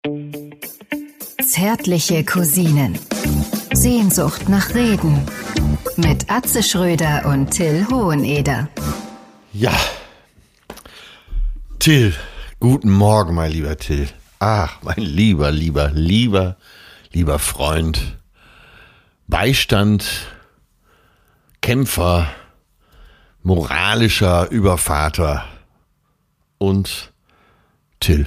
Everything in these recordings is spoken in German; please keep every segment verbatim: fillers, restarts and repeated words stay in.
Zärtliche Cousinen. Sehnsucht nach Reden. Mit Atze Schröder und Till Hoheneder. Ja. Till, guten Morgen, mein lieber Till. Ach, mein lieber, lieber, lieber, lieber Freund. Beistand, Kämpfer, moralischer Übervater und Till.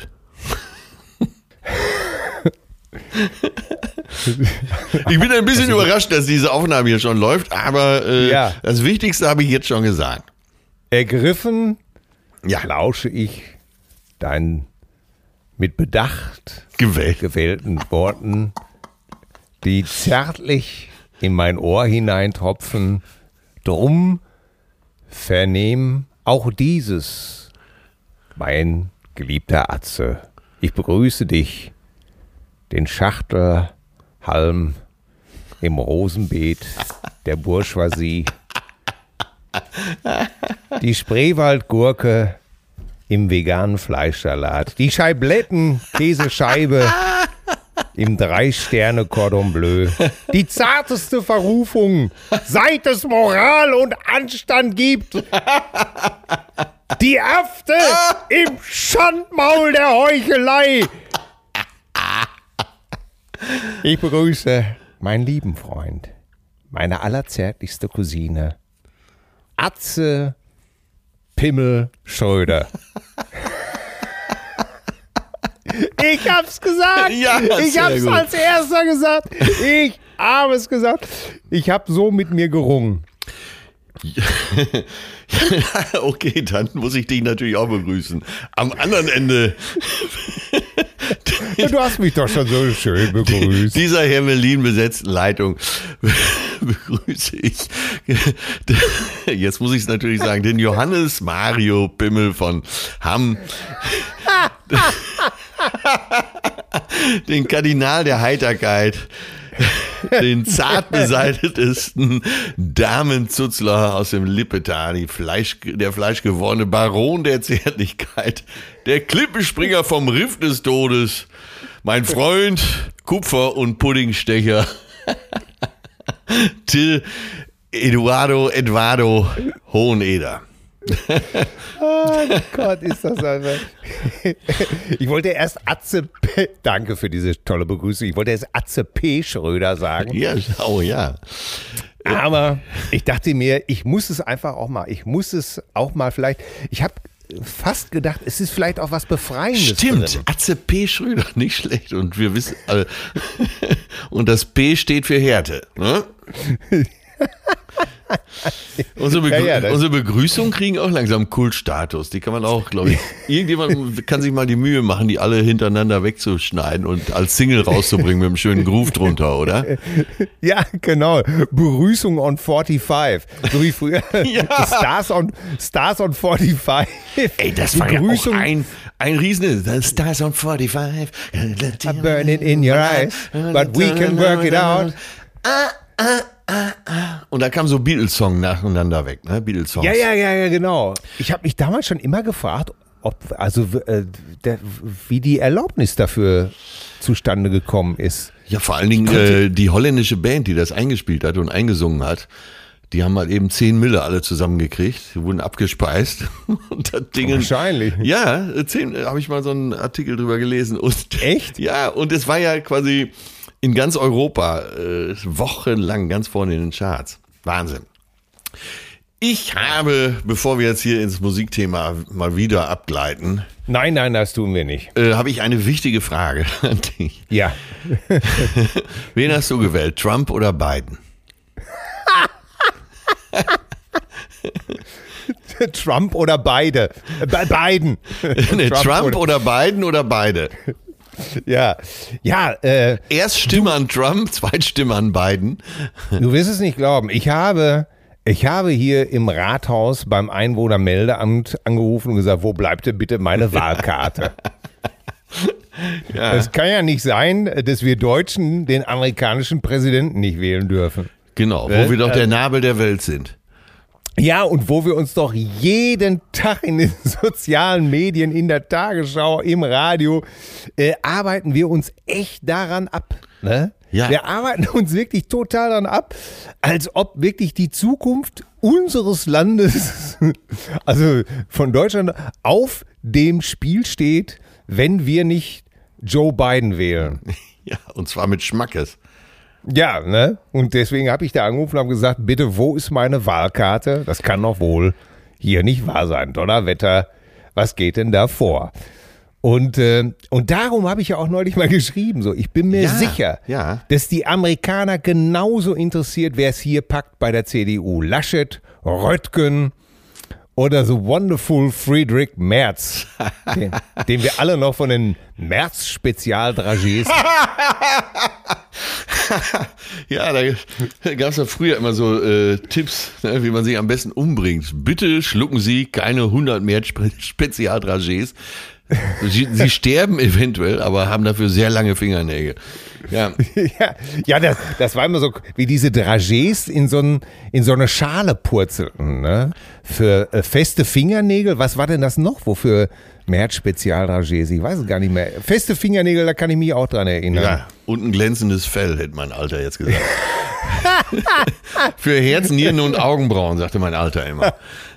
Ich bin ein bisschen überrascht, dass diese Aufnahme hier schon läuft, aber äh, ja. Das Wichtigste habe ich jetzt schon gesagt. Ergriffen ja. lausche ich deinen mit Bedacht Gewählt. gewählten Worten, die zärtlich in mein Ohr hineintropfen. Drum vernehm auch dieses, mein geliebter Atze. Ich begrüße dich, den Schachtelhalm im Rosenbeet der Bourgeoisie, die Spreewaldgurke im veganen Fleischsalat, die Scheibletten-Käsescheibe im Drei-Sterne-Cordon Bleu, die zarteste Verrufung, seit es Moral und Anstand gibt, die Afte im Schandmaul der Heuchelei. Ich begrüße meinen lieben Freund, meine allerzärtlichste Cousine, Atze Pimmel Schröder. Ich hab's gesagt. Ja, ich hab's gut. als erster gesagt. Ich habe es gesagt. Ich hab so mit mir gerungen. Okay, dann muss ich dich natürlich auch begrüßen. Am anderen Ende. Du hast mich doch schon so schön begrüßt. Dieser Hermelin besetzten Leitung begrüße ich. Jetzt muss ich es natürlich sagen, den Johannes Mario Pimmel von Hamm. Den Kardinal der Heiterkeit. Den zart beseitigtesten Damenzuzler aus dem Lippetal, die Fleisch, der fleischgewordene Baron der Zärtlichkeit, der Klippenspringer vom Riff des Todes, mein Freund, Kupfer- und Puddingstecher, Till Eduardo Eduardo Hoheneder. Oh Gott, ist das einfach. Ich wollte erst Atze P. Danke für diese tolle Begrüßung. Ich wollte erst Atze P. Schröder sagen. Ja, oh ja. Aber ich dachte mir, ich muss es einfach auch mal. Ich muss es auch mal vielleicht. Ich habe fast gedacht, es ist vielleicht auch was Befreiendes. Stimmt, drin. Atze P. Schröder, nicht schlecht. Und wir wissen, äh, und das P steht für Härte. Ne? Unsere, Begrü- ja, ja, unsere Begrüßungen kriegen auch langsam Kultstatus. Die kann man auch, glaube ich, irgendjemand kann sich mal die Mühe machen, die alle hintereinander wegzuschneiden und als Single rauszubringen mit einem schönen Groove drunter, oder? Ja, genau. Begrüßung on fünfundvierzig. So wie früher. Ja. Stars on, Stars on fünfundvierzig. Ey, das war ja auch ein, ein Riesen. The Stars on fünfundvierzig. Are burning in your eyes, but we can work it out. Und da kam so Beatles-Song nacheinander weg, ne? Beatles-Songs. Ja, ja, ja, ja, genau. Ich habe mich damals schon immer gefragt, ob, also, äh, der, wie die Erlaubnis dafür zustande gekommen ist. Ja, vor allen Dingen äh, die holländische Band, die das eingespielt hat und eingesungen hat, die haben halt eben zehn Mille alle zusammengekriegt, die wurden abgespeist. Und das Ding, wahrscheinlich. Ja, zehn, habe ich mal so einen Artikel drüber gelesen. Und, echt? Ja, und es war ja quasi in ganz Europa äh, wochenlang ganz vorne in den Charts. Wahnsinn. Ich habe, bevor wir jetzt hier ins Musikthema mal wieder abgleiten. Nein, nein, das tun wir nicht. Äh, habe ich eine wichtige Frage an dich. Ja. Wen hast du gewählt, Trump oder Biden? Trump oder beide? Be- Biden. Nee, Trump, Trump oder, oder Biden oder beide? Ja, ja. Äh, Erst Stimme an Trump, Zweitstimme an Biden. Du wirst es nicht glauben. Ich habe, ich habe hier im Rathaus beim Einwohnermeldeamt angerufen und gesagt, wo bleibt denn bitte meine Wahlkarte? Ja. Es kann ja nicht sein, dass wir Deutschen den amerikanischen Präsidenten nicht wählen dürfen. Genau, wo Äh, wir doch äh, der Nabel der Welt sind. Ja, und wo wir uns doch jeden Tag in den sozialen Medien, in der Tagesschau, im Radio, äh, arbeiten wir uns echt daran ab. Ne? Ja. Wir arbeiten uns wirklich total daran ab, als ob wirklich die Zukunft unseres Landes, also von Deutschland, auf dem Spiel steht, wenn wir nicht Joe Biden wählen. Ja, und zwar mit Schmackes. Ja, ne? Und deswegen habe ich da angerufen und habe gesagt, bitte, wo ist meine Wahlkarte? Das kann doch wohl hier nicht wahr sein. Donnerwetter, was geht denn da vor? Und, äh, und darum habe ich ja auch neulich mal geschrieben, so, ich bin mir Ja, sicher, ja. dass die Amerikaner genauso interessiert, wer es hier packt bei der C D U. Laschet, Röttgen oder so wonderful Friedrich Merz, den, den wir alle noch von den Merz-Spezialdragés. Ja, da gab es ja früher immer so äh, Tipps, ne, wie man sich am besten umbringt. Bitte schlucken Sie keine hundert mehr Spe- Spezialdragés. Sie, sie sterben eventuell, aber haben dafür sehr lange Fingernägel. Ja, Ja, ja das, das war immer so, wie diese Dragés in so, ein, in so eine Schale purzelten. Ne? Für äh, feste Fingernägel, was war denn das noch? Wofür Merz-Spezialdragés? Ich weiß es gar nicht mehr. Feste Fingernägel, da kann ich mich auch dran erinnern. ja, und ein glänzendes Fell, hätte mein Alter jetzt gesagt. Für Herz, Nieren und Augenbrauen, sagte mein Alter immer.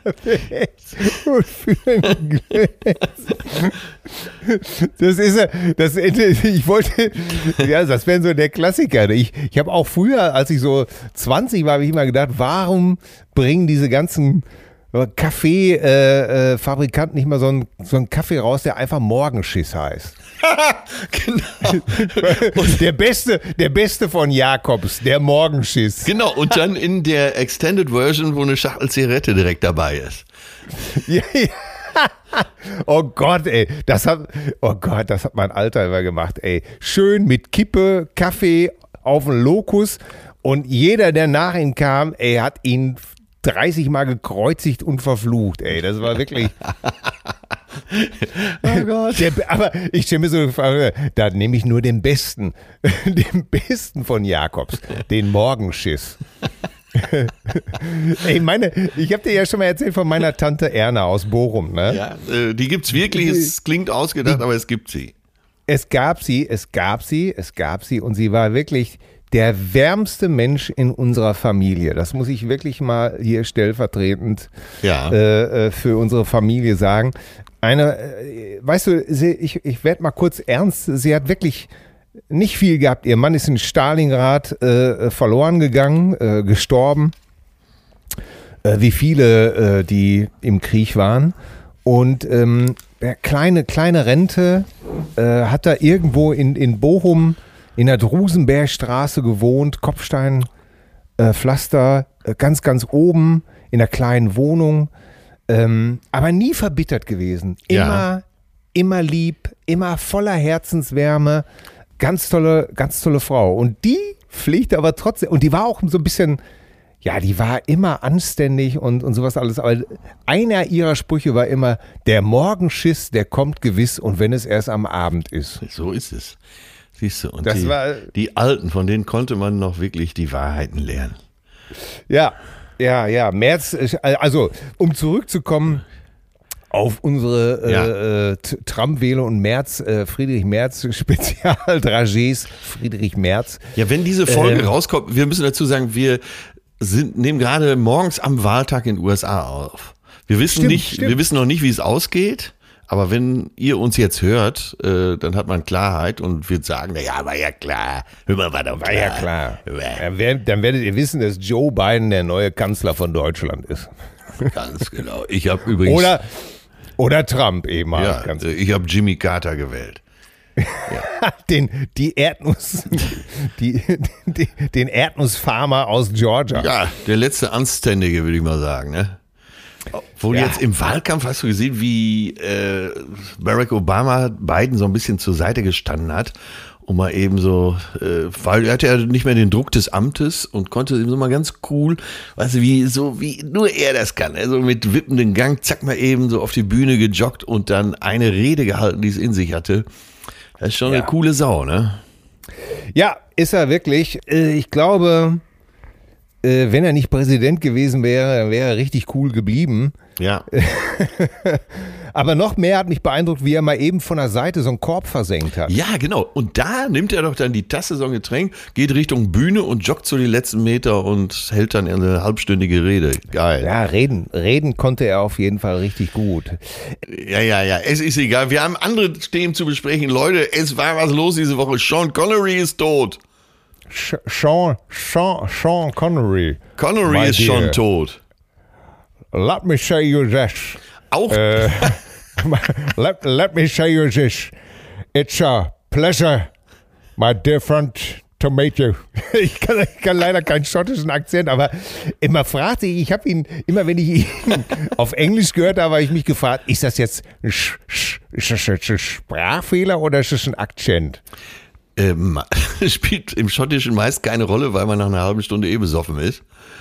Das ist ja, das, ich wollte, ja, das wäre so der Klassiker. Ich, ich habe auch früher, als ich so zwanzig war, habe ich immer gedacht, warum bringen diese ganzen Kaffeefabrikanten äh, äh, nicht mal so einen, so einen Kaffee raus, der einfach Morgenschiss heißt. Genau. Und der beste, der beste von Jakobs, der Morgenschiss. Genau, und dann in der Extended Version, wo eine Schachtel Zigarette direkt dabei ist. Ja, ja. Oh Gott, ey, das hat, oh Gott, das hat mein Alter immer gemacht, ey. Schön mit Kippe, Kaffee auf den Lokus und jeder, der nach ihm kam, ey, hat ihn dreißig Mal gekreuzigt und verflucht, ey. Das war wirklich. Oh Gott. Der, aber ich stelle mir so vor, da nehme ich nur den Besten, den Besten von Jakobs, den Morgenschiss. Ey, meine, ich habe dir ja schon mal erzählt von meiner Tante Erna aus Bochum, ne? Ja, äh, die gibt's wirklich, es klingt ausgedacht, aber es gibt sie. Es gab sie, es gab sie, es gab sie und sie war wirklich der wärmste Mensch in unserer Familie. Das muss ich wirklich mal hier stellvertretend Ja. äh, für unsere Familie sagen. Eine, äh, weißt du, sie, ich, ich werde mal kurz ernst, sie hat wirklich nicht viel gehabt. Ihr Mann ist in Stalingrad äh, verloren gegangen, äh, gestorben, äh, wie viele, äh, die im Krieg waren. Und ähm, kleine, kleine Rente, äh, hat da irgendwo in, in Bochum in der Drusenbergstraße gewohnt, Kopfsteinpflaster, äh, äh, ganz, ganz oben in einer kleinen Wohnung, ähm, aber nie verbittert gewesen. Immer, Ja. immer lieb, immer voller Herzenswärme. Ganz tolle, ganz tolle Frau. Und die pflegte aber trotzdem, und die war auch so ein bisschen, ja, die war immer anständig und, und sowas alles. Aber einer ihrer Sprüche war immer, der Morgenschiss, der kommt gewiss und wenn es erst am Abend ist. So ist es. Siehst du, und Das die, war- die Alten, von denen konnte man noch wirklich die Wahrheiten lernen. Ja, ja, ja. Merz, also um zurückzukommen auf unsere Ja. äh, äh, Trump-Wähler und Merz, äh, Friedrich Merz, Spezialdragés, Friedrich Merz. Ja, wenn diese Folge Ähm. rauskommt, wir müssen dazu sagen, wir sind, nehmen gerade morgens am Wahltag in den U S A auf. Wir wissen Stimmt, nicht, stimmt. wir wissen noch nicht, wie es ausgeht. Aber wenn ihr uns jetzt hört, äh, dann hat man Klarheit und wird sagen, na ja, war ja klar. Hör mal, war doch War ja klar. Dann werdet, dann werdet ihr wissen, dass Joe Biden der neue Kanzler von Deutschland ist. Ganz genau. Ich habe übrigens, Oder, oder Trump eben mal. ja, Ganz, äh, ich habe Jimmy Carter gewählt. den, die Erdnuss, die, die, den Erdnussfarmer aus Georgia. Ja, der letzte Anständige, würde ich mal sagen, ne? Obwohl Ja. jetzt im Wahlkampf hast du gesehen, wie äh, Barack Obama Biden so ein bisschen zur Seite gestanden hat, um mal eben so, äh, weil er hatte ja nicht mehr den Druck des Amtes und konnte so mal ganz cool, weißt du, wie so wie nur er das kann, also mit wippendem Gang, zack mal eben so auf die Bühne gejoggt und dann eine Rede gehalten, die es in sich hatte. Das ist schon Ja. eine coole Sau, ne? Ja, ist er wirklich. Äh, Ich glaube, äh, wenn er nicht Präsident gewesen wäre, dann wäre er richtig cool geblieben. Ja. Aber noch mehr hat mich beeindruckt, wie er mal eben von der Seite so einen Korb versenkt hat. Ja, genau. Und da nimmt er doch dann die Tasse, so ein Getränk, geht Richtung Bühne und joggt so die letzten Meter und hält dann eine halbstündige Rede. Geil. Ja, reden, reden konnte er auf jeden Fall richtig gut. Ja, ja, ja. Es ist egal. Wir haben andere Themen zu besprechen. Leute, es war was los diese Woche. Sean Connery ist tot. Sean, Sean, Sean Connery. Connery My ist dear. schon tot. Let me say you this. Auch. Äh, let, let me say you this. It's a pleasure, my dear friend, to meet you. Ich kann, ich kann leider keinen schottischen Akzent, aber immer fragte ich, ich habe ihn, immer wenn ich ihn auf Englisch gehört habe, habe ich mich gefragt, ist das jetzt ein, Sch, Sch, ist das jetzt ein Sprachfehler oder ist das ein Akzent? Ähm, spielt im Schottischen meist keine Rolle, weil man nach einer halben Stunde eh besoffen ist.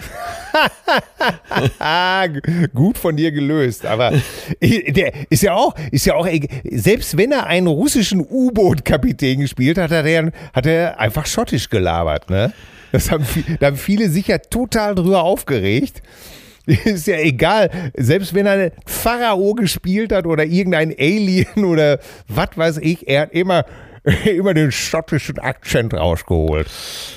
Gut von dir gelöst, aber der ist ja auch, ist ja auch, selbst wenn er einen russischen U-Boot-Kapitän gespielt hat, hat er, hat er einfach schottisch gelabert, ne? Das haben, da haben viele sich ja total drüber aufgeregt. Ist ja egal, selbst wenn er Pharao gespielt hat oder irgendein Alien oder was weiß ich, er hat immer, immer den schottischen Akzent rausgeholt.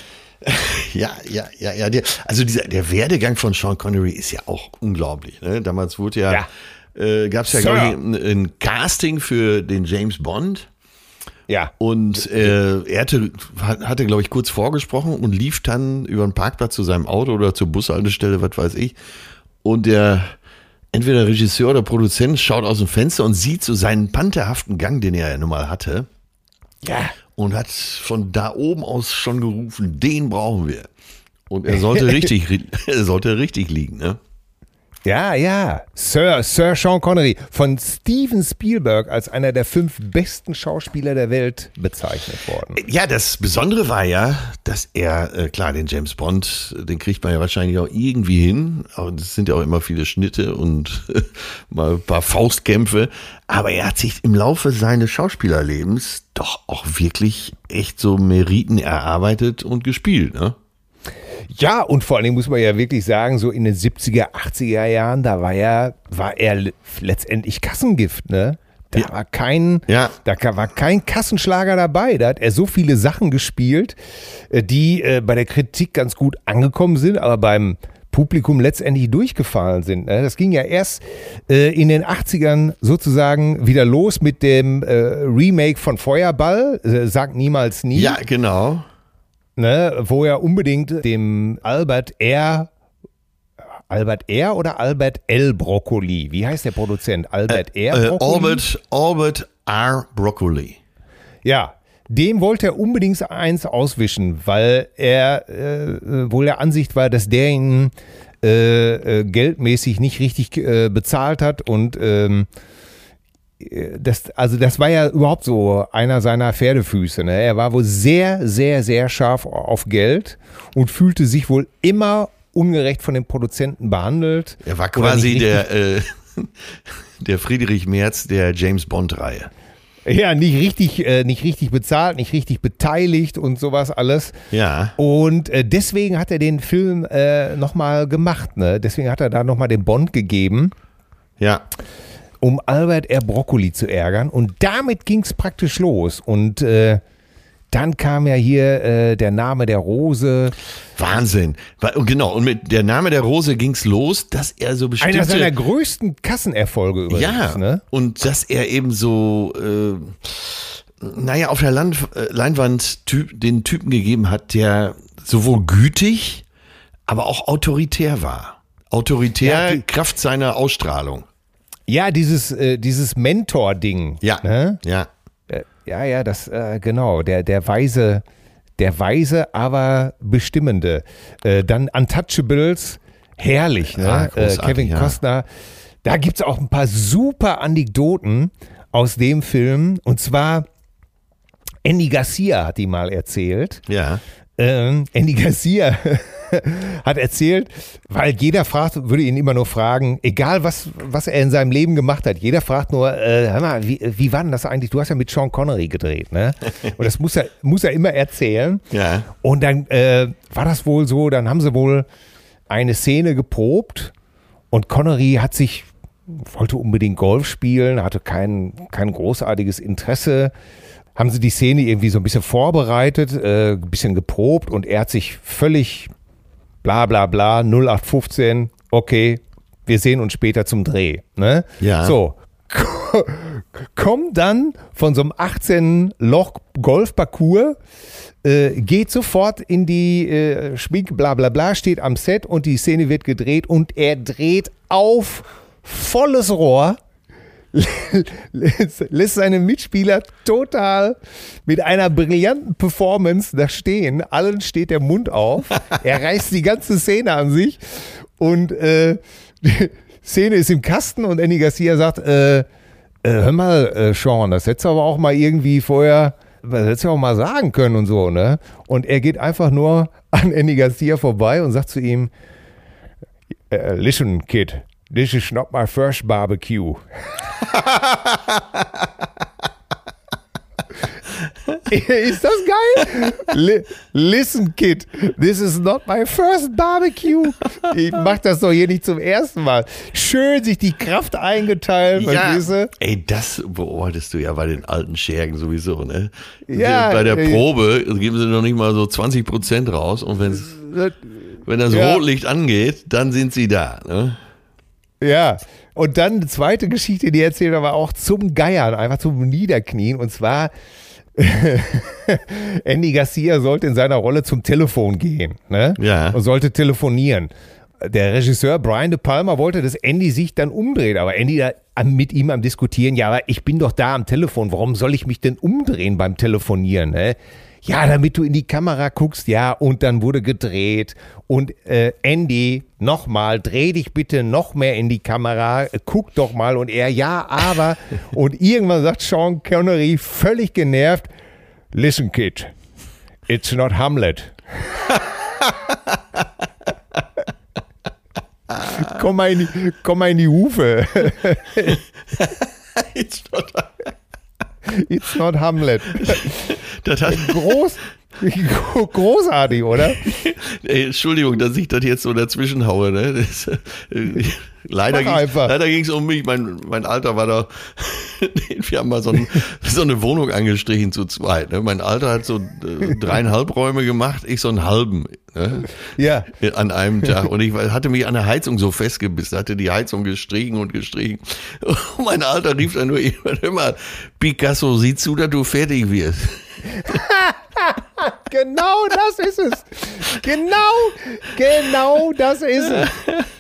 Ja, ja, ja, ja. Der, also dieser, der Werdegang von Sean Connery ist ja auch unglaublich. Ne? Damals wurde ja, Ja. äh, gab es ja, Sir. glaube ich, ein, ein Casting für den James Bond. Ja. Und äh, er hatte, hatte, glaube ich, kurz vorgesprochen und lief dann über den Parkplatz zu seinem Auto oder zur Bushaltestelle, was weiß ich. Und der entweder Regisseur oder Produzent schaut aus dem Fenster und sieht so seinen pantherhaften Gang, den er ja nun mal hatte. Ja. Und hat von da oben aus schon gerufen, den brauchen wir. Und er sollte richtig, er sollte richtig liegen, ne? Ja, ja. Sir, Sir Sean Connery von Steven Spielberg als einer der fünf besten Schauspieler der Welt bezeichnet worden. Ja, das Besondere war ja, dass er, äh, klar, den James Bond, den kriegt man ja wahrscheinlich auch irgendwie hin. Aber es sind ja auch immer viele Schnitte und mal ein paar Faustkämpfe. Aber er hat sich im Laufe seines Schauspielerlebens doch auch wirklich echt so Meriten erarbeitet und gespielt, ne? Ja, und vor allen Dingen muss man ja wirklich sagen, so in den siebziger, achtziger Jahren, da war er, war er letztendlich Kassengift, ne? Da Ja. war kein, Ja. da war kein Kassenschlager dabei. Da hat er so viele Sachen gespielt, äh, die äh, bei der Kritik ganz gut angekommen sind, aber beim Publikum letztendlich durchgefallen sind. Ne? Das ging ja erst äh, in den achtzigern sozusagen wieder los mit dem äh, Remake von Feuerball, äh, Sag niemals nie. Ja, genau. Ne, wo er unbedingt dem Albert R. Albert R. oder Albert L. Broccoli? Wie heißt der Produzent? Albert R. Äh, Broccoli? Albert, Albert R. Broccoli. Ja, dem wollte er unbedingt eins auswischen, weil er äh, wohl der Ansicht war, dass der ihn äh, äh, geldmäßig nicht richtig äh, bezahlt hat und ähm, Das, also das war ja überhaupt so einer seiner Pferdefüße. Ne? Er war wohl sehr, sehr, sehr scharf auf Geld und fühlte sich wohl immer ungerecht von den Produzenten behandelt. Er war Oder quasi nicht der, äh, der Friedrich Merz der James-Bond-Reihe. Ja, nicht richtig, äh, nicht richtig bezahlt, nicht richtig beteiligt und sowas alles. Ja. Und äh, deswegen hat er den Film äh, nochmal gemacht. Ne? Deswegen hat er da nochmal den Bond gegeben. Ja. Um Albert R. Broccoli zu ärgern. Und damit ging es praktisch los. Und äh, dann kam ja hier äh, der Name der Rose. Wahnsinn. Und genau, und mit der Name der Rose ging es los, dass er so bestimmte... Einer seiner größten Kassenerfolge übrigens. Ja, Ne? und dass er eben so, äh, naja, auf der Land, äh, Leinwand typ, den Typen gegeben hat, der sowohl gütig, aber auch autoritär war. Autoritär, Ja, die- Kraft seiner Ausstrahlung. Ja, dieses, äh, dieses Mentor-Ding. Ja, Ne? ja. Äh, Ja, ja, das, äh, genau, der, der weise, der weise, aber bestimmende. Äh, dann Untouchables, herrlich, ne? Ah, äh, großartig, Kevin ja. Costner. Da gibt es auch ein paar super Anekdoten aus dem Film. Und zwar, Andy Garcia hat die mal erzählt. Ja. Ähm, Andy Garcia hat erzählt, weil jeder fragt, würde ihn immer nur fragen, egal was, was er in seinem Leben gemacht hat, jeder fragt nur, äh, hör mal, wie, wie war denn das eigentlich? Du hast ja mit Sean Connery gedreht, ne? Und das muss er, muss er immer erzählen. Ja. Und dann äh, war das wohl so, dann haben sie wohl eine Szene geprobt und Connery hat sich, wollte unbedingt Golf spielen, hatte kein, kein großartiges Interesse. Haben sie die Szene irgendwie so ein bisschen vorbereitet, äh, ein bisschen geprobt und er hat sich völlig bla bla bla, null acht fünfzehn, okay, wir sehen uns später zum Dreh. Ne? Ja. So, kommt dann von so einem achtzehn Loch Golfparcours, äh, geht sofort in die äh, Schminke, bla bla bla, steht am Set und die Szene wird gedreht und er dreht auf volles Rohr, lässt seine Mitspieler total mit einer brillanten Performance da stehen. Allen steht der Mund auf. Er reißt die ganze Szene an sich und äh, die Szene ist im Kasten und Andy Garcia sagt, äh, äh, hör mal, äh, Sean, das hättest du aber auch mal irgendwie vorher, das hättest du auch mal sagen können und so, ne? Und er geht einfach nur an Andy Garcia vorbei und sagt zu ihm, listen, kid, this is not my first barbecue. Ist das geil? Li- Listen, Kid, this is not my first barbecue. Ich mach das doch hier nicht zum ersten Mal. Schön sich die Kraft eingeteilt, Ja, verstehst du? ey, das beobachtest du ja bei den alten Schergen sowieso, ne? Ja, bei der ey. Probe geben sie noch nicht mal so zwanzig Prozent raus und wenn's, wenn das Ja. Rotlicht angeht, dann sind sie da, ne? Ja, und dann eine zweite Geschichte, die erzählt er aber auch zum Geiern, einfach zum Niederknien. Und zwar, Andy Garcia sollte in seiner Rolle zum Telefon gehen, ne? Ja. Und sollte telefonieren. Der Regisseur Brian De Palma wollte, dass Andy sich dann umdreht, aber Andy da mit ihm am Diskutieren, ja, aber ich bin doch da am Telefon, warum soll ich mich denn umdrehen beim Telefonieren, ne? Ja, damit du in die Kamera guckst, ja, und dann wurde gedreht und äh, Andy, nochmal, dreh dich bitte noch mehr in die Kamera, äh, guck doch mal und er, ja, aber und irgendwann sagt Sean Connery völlig genervt, listen kid, it's not Hamlet. komm, mal in die, komm mal in die Hufe. It's not- It's not Hamlet. das hat, Groß, großartig, oder? ey, Entschuldigung, dass ich das jetzt so dazwischen haue, ne? Das, äh, leider Mach ging einfach. leider ging's um mich. Mein, mein Alter war da. Wir haben mal so, ein, so eine Wohnung angestrichen zu zweit. Ne? Mein Alter hat so äh, dreieinhalb Räume gemacht, ich so einen halben. Ne? Ja. An einem Tag. Und ich hatte mich an der Heizung so festgebissen, hatte die Heizung gestrichen und gestrichen. Und mein Alter rief dann nur immer, Picasso, sieh zu, dass du fertig wirst. Genau das ist es. Genau, genau das ist es.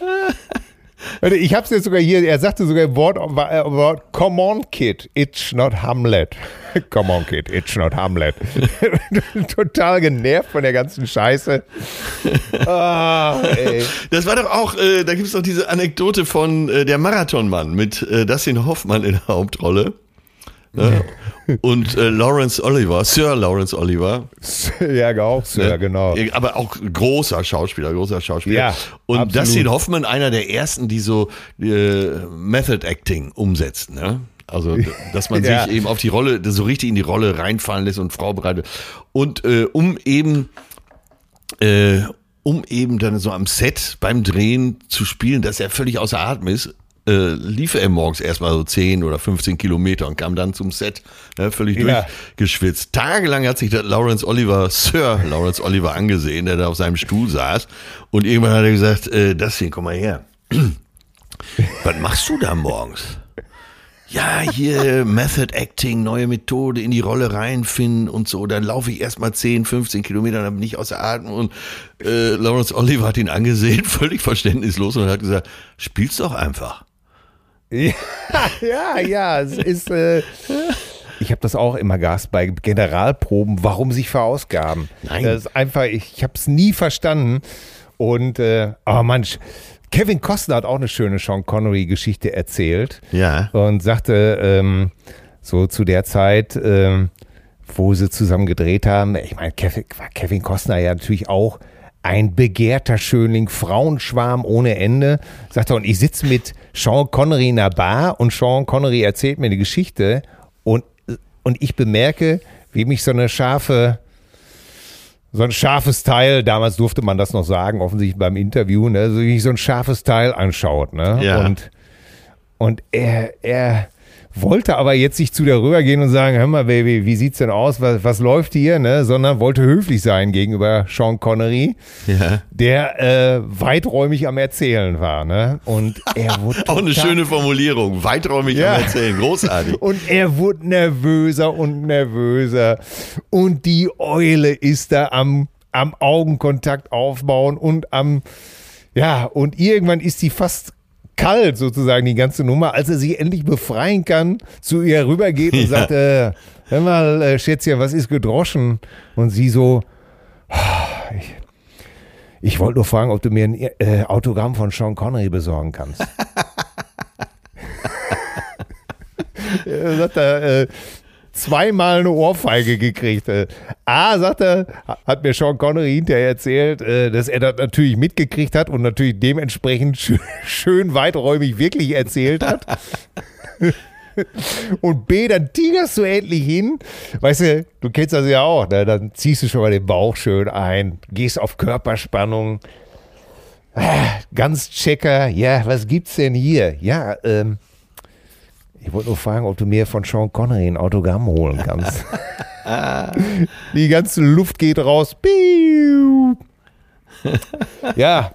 Warte, ich hab's jetzt sogar hier, er sagte sogar im Wort, äh, Wort come on kid, it's not Hamlet. Come on kid, it's not Hamlet. Total genervt von der ganzen Scheiße. Ah, ey. Das war doch auch, äh, da gibt's doch diese Anekdote von äh, der Marathonmann mit äh, Dustin Hoffmann in der Hauptrolle. Ne? Und äh, Lawrence Oliver, Sir Lawrence Oliver. Ja, auch Sir, genau. Aber auch großer Schauspieler, großer Schauspieler. Ja, und absolut. Dustin Hoffmann, einer der ersten, die so äh, Method Acting umsetzt, ne? Also, d- dass man Ja. sich eben auf die Rolle, so richtig in die Rolle reinfallen lässt und Frau bereitet. Und äh, um eben, äh, um eben dann so am Set beim Drehen zu spielen, dass er völlig außer Atem ist, äh, lief er morgens erstmal so zehn oder fünfzehn Kilometer und kam dann zum Set, ne, völlig Ja. durchgeschwitzt. Tagelang hat sich der Lawrence Oliver, Sir Lawrence Oliver angesehen, der da auf seinem Stuhl saß. Und irgendwann hat er gesagt, äh, Dustin, komm mal her. Was machst du da morgens? Ja, hier Method Acting, neue Methode, in die Rolle reinfinden und so. Dann laufe ich erstmal zehn, fünfzehn Kilometer, dann bin ich außer Atem. Und äh, Lawrence Oliver hat ihn angesehen, völlig verständnislos und hat gesagt, spiel's doch einfach. Ja, ja, ja, es ist. Äh, ich habe das auch immer gehasst bei Generalproben, warum sich verausgaben. Nein. Das ist einfach, ich, ich habe es nie verstanden. Und, äh, aber manch, Kevin Costner hat auch eine schöne Sean Connery-Geschichte erzählt. Ja. Und sagte, ähm, so zu der Zeit, ähm, wo sie zusammen gedreht haben, ich meine, Kevin, war Kevin Costner ja natürlich auch ein begehrter Schönling, Frauenschwarm ohne Ende. Sagt er, und ich sitze mit Sean Connery in einer Bar und Sean Connery erzählt mir eine Geschichte und, und ich bemerke, wie mich so eine scharfe so ein scharfes Teil, damals durfte man das noch sagen, offensichtlich beim Interview, ne, so, wie so ein scharfes Teil anschaut, ne? Ja. Und, und er, er wollte aber jetzt nicht zu der rübergehen und sagen, hör mal, Baby, wie sieht's denn aus, was, was läuft hier, ne? Sondern wollte höflich sein gegenüber Sean Connery, Ja. der äh, weiträumig am Erzählen war, ne? Und er wurde Auch eine total- schöne Formulierung. Weiträumig Ja. am Erzählen. Großartig. Und er wurde nervöser und nervöser. Und die Eule ist da am, am Augenkontakt aufbauen und am, ja, und irgendwann ist sie fast kalt sozusagen, die ganze Nummer, als er sich endlich befreien kann, zu ihr rübergeht und Ja. sagt, äh, hör mal, äh, Schätzchen, was ist gedroschen? Und sie so, ich, ich wollte nur fragen, ob du mir ein äh, Autogramm von Sean Connery besorgen kannst. Er sagt er, äh, zweimal eine Ohrfeige gekriegt. Äh, A, sagt er, hat mir Sean Connery hinterher erzählt, äh, dass er das natürlich mitgekriegt hat und natürlich dementsprechend schön, schön weiträumig wirklich erzählt hat. Und B, dann tigerst du endlich hin. Weißt du, du kennst das ja auch, ne? Dann ziehst du schon mal den Bauch schön ein, gehst auf Körperspannung. Ah, ganz checker, ja, was gibt's denn hier? Ja, ähm, ich wollte nur fragen, ob du mir von Sean Connery ein Autogramm holen kannst. Die ganze Luft geht raus. Piu. Ja,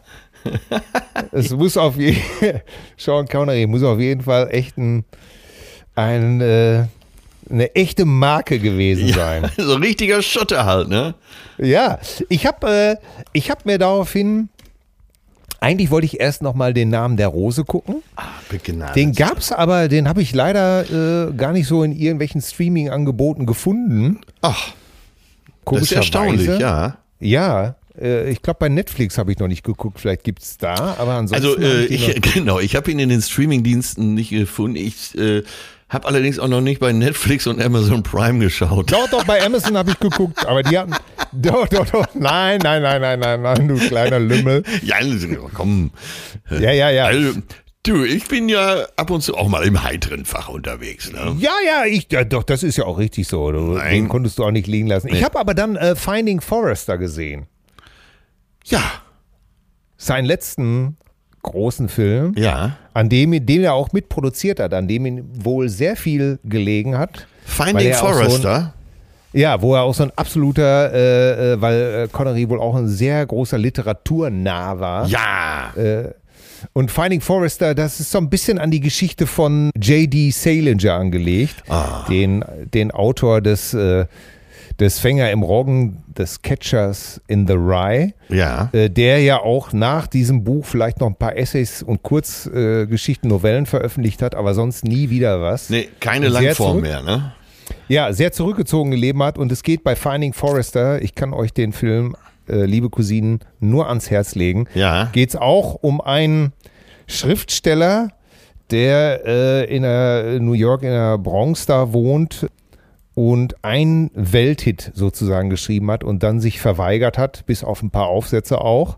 es muss auf jeden Sean Connery muss auf jeden Fall echt ein, ein, äh, eine echte Marke gewesen sein. So ein richtiger Schotter halt, ne? Ja, ich habe äh, ich hab mir daraufhin, eigentlich wollte ich erst nochmal den Namen der Rose gucken. Ah, begnadet. Den gab's aber, den habe ich leider äh, gar nicht so in irgendwelchen Streaming-Angeboten gefunden. Ach, das ist erstaunlich, ja. Ja, äh, ich glaube bei Netflix habe ich noch nicht geguckt, vielleicht gibt's da, aber ansonsten. Also äh, hab ich den ich, genau, ich habe ihn in den Streamingdiensten nicht gefunden. Ich äh, habe allerdings auch noch nicht bei Netflix und Amazon Prime geschaut. Doch, doch, bei Amazon habe ich geguckt, aber die hatten, doch, doch, doch, nein, nein, nein, nein, nein, nein, du kleiner Lümmel. Ja, komm. Ja, ja, ja. Also, du, ich bin ja ab und zu auch mal im heiteren Fach unterwegs, ne? Ja, ja, ich, ja, doch, das ist ja auch richtig so. Du, Nein. den konntest du auch nicht liegen lassen. Ich Nee. habe aber dann äh, Finding Forrester gesehen. Ja, Seinen letzten großen Film, ja. an dem, den er auch mitproduziert hat, an dem ihm wohl sehr viel gelegen hat. Weil Finding er auch so Forrester. Ja, wo er auch so ein absoluter, äh, äh, weil äh, Connery wohl auch ein sehr großer Literaturnah war. Ja. Äh, und Finding Forrester, das ist so ein bisschen an die Geschichte von J D Salinger angelegt, Ah. den, den Autor des, äh, des Fänger im Roggen, des Catchers in the Rye, Ja. äh, der ja auch nach diesem Buch vielleicht noch ein paar Essays und Kurzgeschichten, äh, Novellen veröffentlicht hat, aber sonst nie wieder was. Nee, keine Sehr Langform zurück- mehr, ne? Ja, sehr zurückgezogen gelebt hat und es geht bei Finding Forrester, ich kann euch den Film, äh, liebe Cousinen, nur ans Herz legen. Ja. Geht es auch um einen Schriftsteller, der äh, in der New York, in der Bronx da wohnt und einen Welthit sozusagen geschrieben hat und dann sich verweigert hat, bis auf ein paar Aufsätze auch.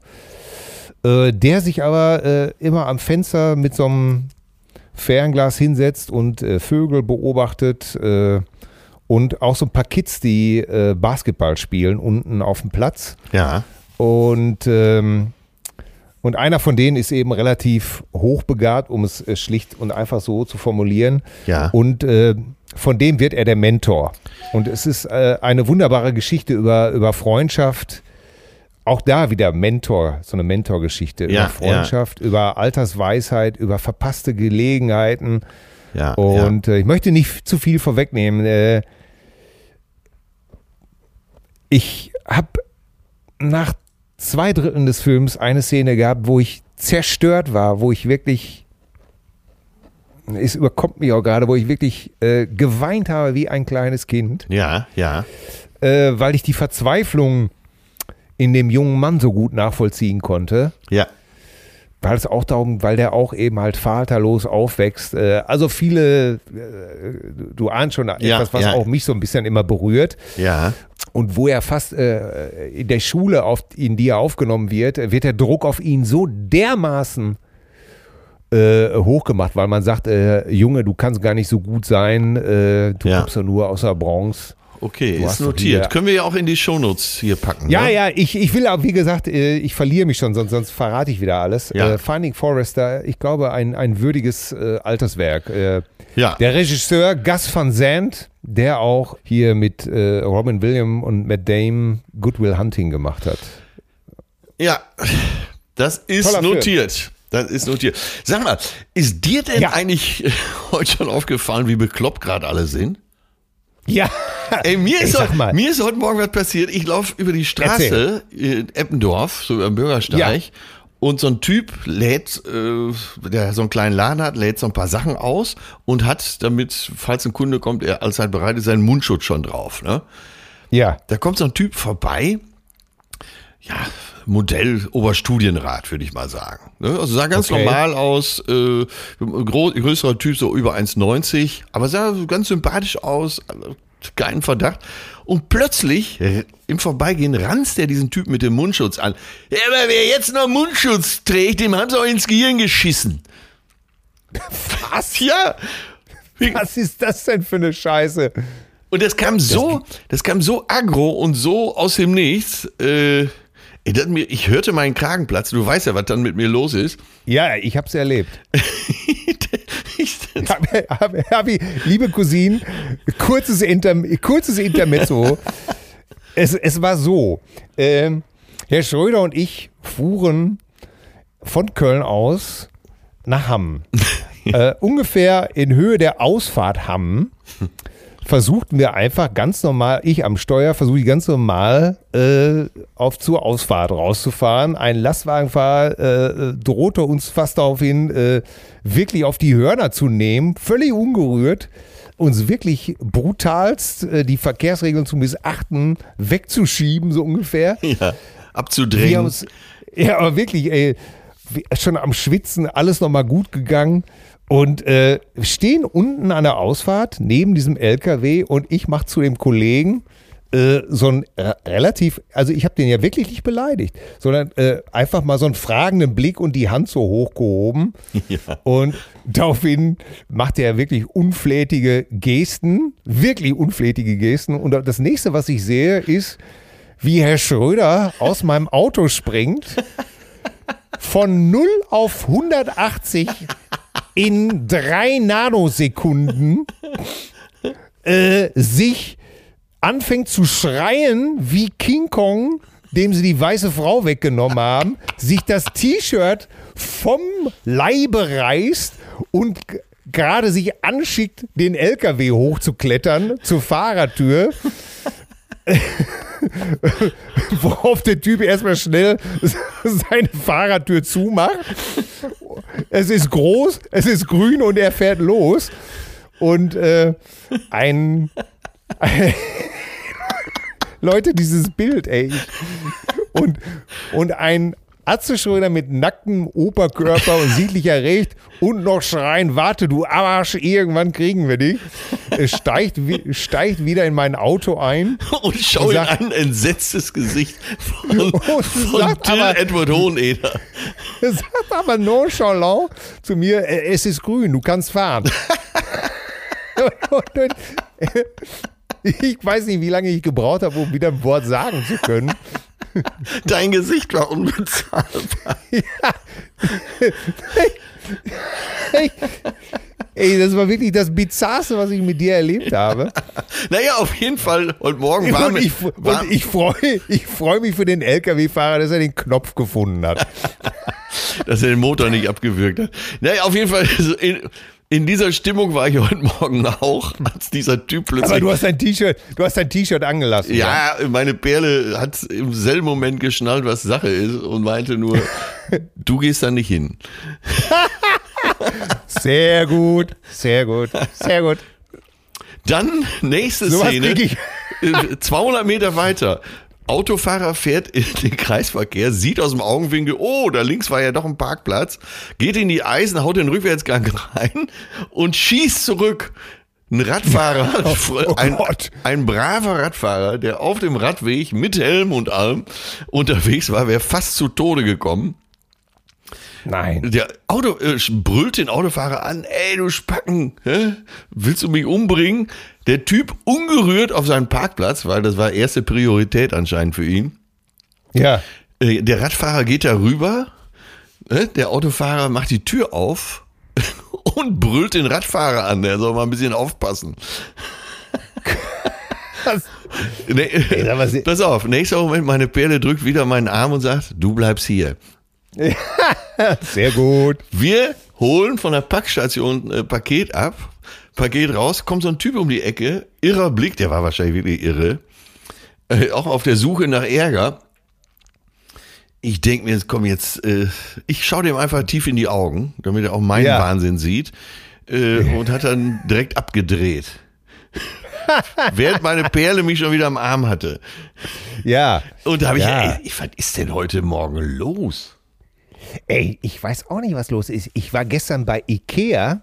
Äh, der sich aber äh, immer am Fenster mit so einem Fernglas hinsetzt und äh, Vögel beobachtet äh, und auch so ein paar Kids, die äh, Basketball spielen unten auf dem Platz. Ja. Und, ähm, und einer von denen ist eben relativ hochbegabt, um es äh, schlicht und einfach so zu formulieren. Ja. Und äh, von dem wird er der Mentor. Und es ist äh, eine wunderbare Geschichte über, über Freundschaft. Auch da wieder Mentor, so eine Mentorgeschichte Ja, über Freundschaft, über Altersweisheit, über verpasste Gelegenheiten. Ja. Und äh, ich möchte nicht zu viel vorwegnehmen. Äh, ich habe nach zwei Dritteln des Films eine Szene gehabt, wo ich zerstört war, wo ich wirklich, es überkommt mich auch gerade, wo ich wirklich äh, geweint habe wie ein kleines Kind, Ja, ja. äh, weil ich die Verzweiflung in dem jungen Mann so gut nachvollziehen konnte. Ja. Weil es auch darum, weil der auch eben halt vaterlos aufwächst. Äh, also viele, äh, du ahnst schon etwas, was ja. auch mich so ein bisschen immer berührt. Ja. Und wo er fast äh, in der Schule, auf, in die er aufgenommen wird, wird der Druck auf ihn so dermaßen äh, hochgemacht, weil man sagt, äh, Junge, du kannst gar nicht so gut sein, äh, du Ja. kommst ja nur aus der Bronx. Okay, Du ist hast doch notiert. hier- Können wir ja auch in die Shownotes hier packen. Ja, ne? ja, ich, ich will auch, wie gesagt, äh, ich verliere mich schon, sonst, sonst verrate ich wieder alles. Ja. Äh, Finding Forrester, ich glaube, ein, ein würdiges äh, Alterswerk. Äh, Ja. Der Regisseur Gus Van Sant, der auch hier mit äh, Robin Williams und Matt Damon Good Will Hunting gemacht hat. Ja, das ist Toller notiert. Das ist notiert. Sag mal, ist dir denn Ja. eigentlich heute schon aufgefallen, wie bekloppt gerade alle sind? Ja, Ey, mir Ich ist, sag heute, mal. mir ist heute Morgen was passiert. Ich laufe über die Straße in Eppendorf, so über den Bürgersteig. Und so ein Typ lädt, äh, der so einen kleinen Laden hat, lädt so ein paar Sachen aus und hat damit, falls ein Kunde kommt, er allzeit bereit ist, seinen Mundschutz schon drauf. Ne? ja, Da kommt so ein Typ vorbei, ja, Modell Oberstudienrat, würde ich mal sagen. Ne? Also sah ganz Okay. normal aus, äh, gro größerer Typ, so über eins neunzig, aber sah so ganz sympathisch aus, keinen Verdacht. Und plötzlich, äh, im Vorbeigehen, ranzt er diesen Typen mit dem Mundschutz an. Ja, aber wer jetzt noch Mundschutz trägt, dem haben sie auch ins Gehirn geschissen. Was? Ja. Was ist das denn für eine Scheiße? Und das kam so, das kam so aggro und so aus dem Nichts. Äh, ey, das mir, ich hörte meinen Kragen platzen. Du weißt ja, was dann mit mir los ist. Ja, ich hab's erlebt. ich, Hab, hab, hab ich, liebe Cousinen, kurzes, Inter, kurzes Intermezzo. es, es war so, ähm, Herr Schröder und ich fuhren von Köln aus nach Hamm. äh, ungefähr in Höhe der Ausfahrt Hamm versuchten wir einfach ganz normal, ich am Steuer, versuche ich ganz normal äh, auf zur Ausfahrt rauszufahren. Ein Lastwagenfahrer äh, drohte uns fast darauf hin, äh, wirklich auf die Hörner zu nehmen, völlig ungerührt, uns wirklich brutalst äh, die Verkehrsregeln zu missachten, wegzuschieben, so ungefähr. ja, Wir abzudrängen. haben uns, ja, aber wirklich, ey, schon am Schwitzen, alles nochmal gut gegangen. Und äh, stehen unten an der Ausfahrt neben diesem L K W und ich mache zu dem Kollegen äh, so ein äh, relativ, also ich habe den ja wirklich nicht beleidigt, sondern äh, einfach mal so einen fragenden Blick und die Hand so hochgehoben. Ja. Und daraufhin macht er wirklich unflätige Gesten, wirklich unflätige Gesten. Und das nächste, was ich sehe, ist, wie Herr Schröder aus meinem Auto springt, von null auf hundertachtzig in drei Nanosekunden äh, sich anfängt zu schreien wie King Kong, dem sie die weiße Frau weggenommen haben, sich das T-Shirt vom Leibe reißt und g- gerade sich anschickt, den L K W hochzuklettern zur Fahrertür. Worauf der Typ erstmal schnell seine Fahrertür zumacht. Es ist groß, es ist grün und er fährt los. Und äh, ein, ein Leute, dieses Bild, ey. Und, und ein Atze Schröder mit nacktem Oberkörper und sichtlich erregt und noch schreien, warte du Arsch, irgendwann kriegen wir dich. Es steigt, wi- steigt wieder in mein Auto ein. Und schau Und in sagt- ein entsetztes Gesicht von, Und von sagt Till aber- Edward Hoheneder. Er sagt aber nonchalant zu mir, äh, es ist grün, du kannst fahren. und, und, äh, ich weiß nicht, wie lange ich gebraucht habe, um wieder ein Wort sagen zu können. Dein Gesicht war unbezahlbar. Ey, ey, das war wirklich das Bizarrste, was ich mit dir erlebt habe. Naja, auf jeden Fall, heute Morgen war Und mir... ich, war, und ich freue ich freu mich für den L K W-Fahrer, dass er den Knopf gefunden hat. dass er den Motor nicht abgewürgt hat. Naja, auf jeden Fall, so in, in dieser Stimmung war ich heute Morgen auch, als dieser Typ plötzlich... Aber du hast dein T-Shirt, du hast dein T-Shirt angelassen. ja, meine Perle hat im selben Moment geschnallt, was Sache ist und meinte nur, du gehst da nicht hin. Sehr gut, sehr gut, sehr gut. Dann, nächste Sowas Szene, krieg äh, zweihundert Meter weiter. Autofahrer fährt in den Kreisverkehr, sieht aus dem Augenwinkel, oh, da links war ja doch ein Parkplatz, geht in die Eisen, haut den Rückwärtsgang rein und schießt zurück. Ein Radfahrer, Oh ein, Gott. ein braver Radfahrer, der auf dem Radweg mit Helm und allem unterwegs war, wäre fast zu Tode gekommen. Nein. Der Auto äh, brüllt den Autofahrer an, ey, du Spacken, hä? Willst du mich umbringen? Der Typ ungerührt auf seinen Parkplatz, weil das war erste Priorität anscheinend für ihn. Ja. Äh, der Radfahrer geht da rüber, äh, der Autofahrer macht die Tür auf und brüllt den Radfahrer an, der soll mal ein bisschen aufpassen. Nee, Ey, pass auf, nächster Moment, meine Perle drückt wieder meinen Arm und sagt, du bleibst hier. Sehr gut. Wir holen von der Packstation äh, Paket ab, Paket raus, kommt so ein Typ um die Ecke, irrer Blick, der war wahrscheinlich wirklich irre, äh, auch auf der Suche nach Ärger. Ich denke mir, komm jetzt, äh, ich schaue dem einfach tief in die Augen, damit er auch meinen Ja. Wahnsinn sieht, äh, und hat dann direkt abgedreht. Während meine Perle mich schon wieder am Arm hatte. Ja. Und da habe ich, Ja. ey, was ist denn heute Morgen los? Ey, ich weiß auch nicht, was los ist. Ich war gestern bei Ikea,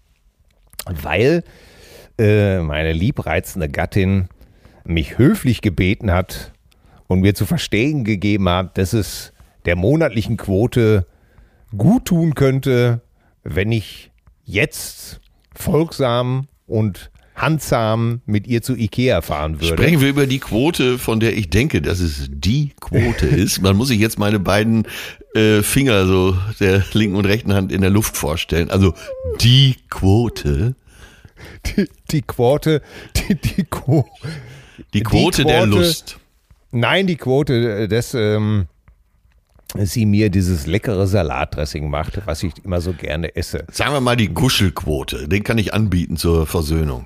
weil äh, meine liebreizende Gattin mich höflich gebeten hat und mir zu verstehen gegeben hat, dass es der monatlichen Quote gut tun könnte, wenn ich jetzt folgsam und handsam mit ihr zu Ikea fahren würde. Sprechen wir über die Quote, von der ich denke, dass es die Quote ist. Man muss sich jetzt meine beiden äh, Finger so der linken und rechten Hand in der Luft vorstellen. Also die Quote. Die, die Quote, die, die, Quo, Die Quote die der Quote- Lust. Nein, die Quote, dass ähm, sie mir dieses leckere Salatdressing macht, was ich immer so gerne esse. Sagen wir mal die Kuschelquote. Den kann ich anbieten zur Versöhnung.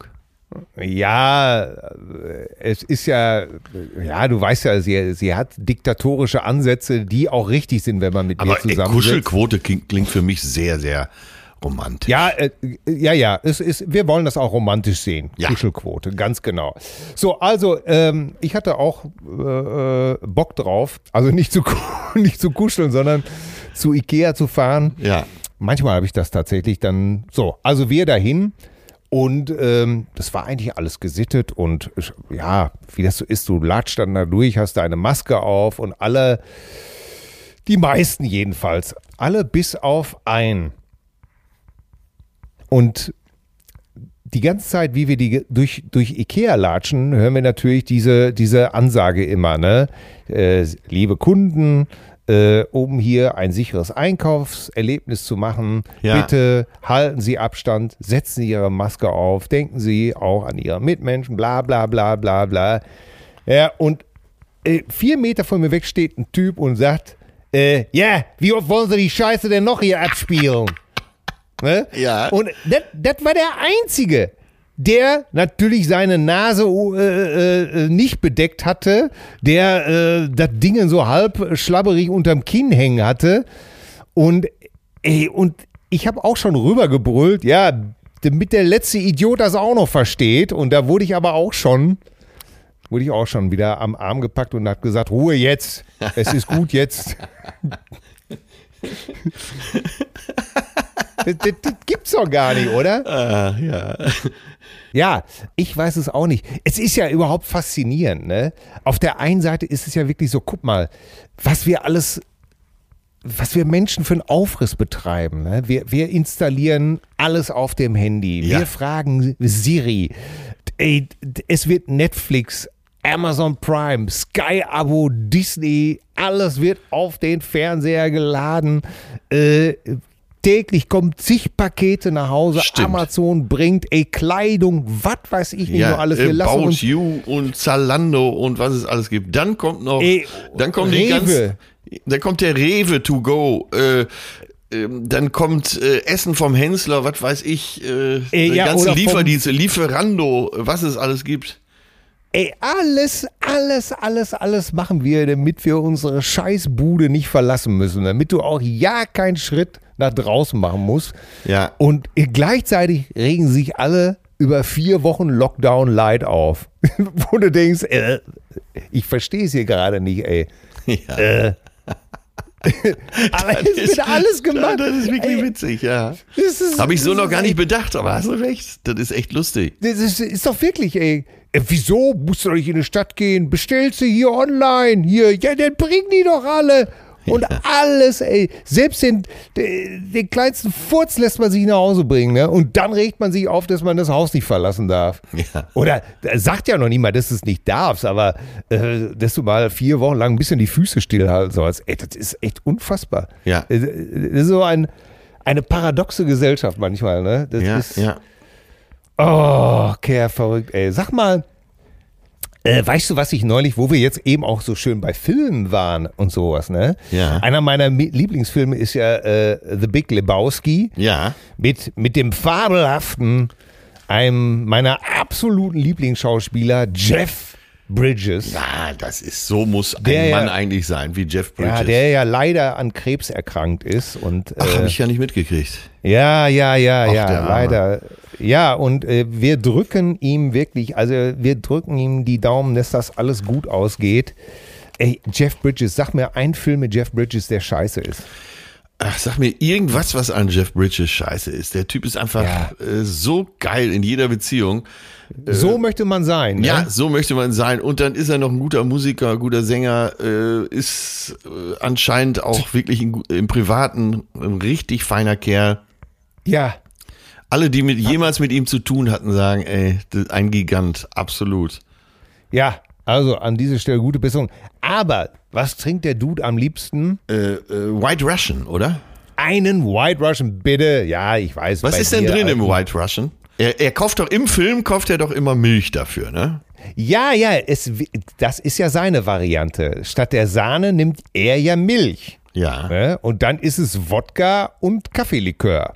Ja, es ist ja, ja, du weißt ja, sie, sie hat diktatorische Ansätze, die auch richtig sind, wenn man mit Aber ihr ey, zusammen Kuschelquote klingt, klingt für mich sehr, sehr romantisch. Ja, äh, ja, ja, es ist, wir wollen das auch romantisch sehen. Ja. Kuschelquote, ganz genau. So, also, ähm, ich hatte auch äh, äh, Bock drauf, also nicht zu, nicht zu kuscheln, sondern zu Ikea zu fahren. Ja. Manchmal habe ich das tatsächlich dann so. Also wir dahin und ähm, das war eigentlich alles gesittet und ja, wie das so ist, du latscht dann da durch, hast deine Maske auf und alle, die meisten jedenfalls, alle bis auf ein. Und die ganze Zeit, wie wir die durch, durch Ikea latschen, hören wir natürlich diese, diese Ansage immer, ne? Äh, liebe Kunden, äh, um hier ein sicheres Einkaufserlebnis zu machen, Ja. bitte halten Sie Abstand, setzen Sie Ihre Maske auf, denken Sie auch an Ihre Mitmenschen, bla bla bla bla bla. Ja, und äh, vier Meter von mir weg steht ein Typ und sagt, äh, ja, wie oft wollen Sie die Scheiße denn noch hier abspielen? Ne? Ja. Und das war der Einzige, der natürlich seine Nase äh, äh, nicht bedeckt hatte, der äh, das Ding so halb schlabberig unterm Kinn hängen hatte. Und, ey, und ich habe auch schon rübergebrüllt, ja, damit der letzte Idiot das auch noch versteht. Und da wurde ich aber auch schon, wurde ich auch schon wieder am Arm gepackt und habe gesagt, Ruhe jetzt, es ist gut jetzt. Das, das, das gibt's doch gar nicht, oder? Ah, ja. Ja, ich weiß es auch nicht. Es ist ja überhaupt faszinierend, ne? Auf der einen Seite ist es ja wirklich so, guck mal, was wir alles, was wir Menschen für einen Aufriss betreiben. Ne? Wir, wir installieren alles auf dem Handy. Ja. Wir fragen Siri. Ey, es wird Netflix, Amazon Prime, Sky-Abo, Disney, alles wird auf den Fernseher geladen. Äh, täglich kommen zig Pakete nach Hause. Stimmt. Amazon bringt ey, Kleidung, was weiß ich nicht Ja, nur alles. Wir äh, lassen About uns You und Zalando und was es alles gibt. Dann kommt noch, Ey, dann kommen die Rewe. ganz, dann kommt der Rewe to go, äh, ähm, dann kommt äh, Essen vom Hensler, was weiß ich, äh, Ey, die ja, ganzen oder vom- Lieferdienste, Lieferando, was es alles gibt. Ey, alles, alles, alles, alles machen wir, damit wir unsere Scheißbude nicht verlassen müssen, damit du auch ja keinen Schritt nach draußen machen musst. Ja. Und gleichzeitig regen sich alle über vier Wochen Lockdown Light auf. Wo du denkst, äh, ich verstehe es hier gerade nicht, ey. Ja. Äh. Aber es wird alles gemacht. Das ist wirklich Ey, witzig, ja. das ist- Habe ich so das noch ist gar nicht echt- bedacht, aber hast du recht. Das ist echt lustig. Das ist, ist doch wirklich, ey. Äh, Wieso musst du doch nicht in die Stadt gehen? Bestellst du hier online? Hier, ja, dann bring die doch alle. Und ja. alles, ey, selbst den, den, den kleinsten Furz lässt man sich nach Hause bringen, ne? Und dann regt man sich auf, dass man das Haus nicht verlassen darf. Ja. Oder sagt ja noch niemand, dass du es nicht darfst, aber äh, dass du mal vier Wochen lang ein bisschen die Füße stillhalten sollst. Ey, das ist echt unfassbar. Ja. Das ist so ein, eine paradoxe Gesellschaft manchmal, ne? Das ja, ist, ja. Oh, Kerl, verrückt, ey. Sag mal, Äh, weißt du, was ich neulich, wo wir jetzt eben auch so schön bei Filmen waren und sowas, ne? Ja. Einer meiner Lieblingsfilme ist ja äh, The Big Lebowski. Ja. Mit, mit dem fabelhaften, einem meiner absoluten Lieblingsschauspieler, Jeff Bridges. Ja, das ist, so muss ein der Mann ja, eigentlich sein, wie Jeff Bridges. Ja, der ja leider an Krebs erkrankt ist. Und, Ach, äh, habe ich ja nicht mitgekriegt. Ja, ja, ja, Ach, ja, leider. Ja, und äh, wir drücken ihm wirklich, also wir drücken ihm die Daumen, dass das alles gut ausgeht. Ey, Jeff Bridges, sag mir einen Film mit Jeff Bridges, der scheiße ist. Ach, sag mir irgendwas, was an Jeff Bridges scheiße ist. Der Typ ist einfach ja. äh, so geil in jeder Beziehung. So äh, möchte man sein. Ne? Ja, so möchte man sein. Und dann ist er noch ein guter Musiker, guter Sänger, äh, ist äh, anscheinend auch wirklich in, im Privaten ein richtig feiner Kerl. Ja. Alle, die mit, jemals mit ihm zu tun hatten, sagen, ey, ein Gigant, absolut. Ja, also an dieser Stelle gute Besserung. Aber was trinkt der Dude am liebsten? Äh, äh, White Russian, oder? Einen White Russian, bitte. Ja, ich weiß. Was ist denn drin im White Russian? Er, er kauft doch, im Film kauft er doch immer Milch dafür, ne? Ja, ja, es, das ist ja seine Variante. Statt der Sahne nimmt er ja Milch. Ja. Ne? Und dann ist es Wodka und Kaffeelikör.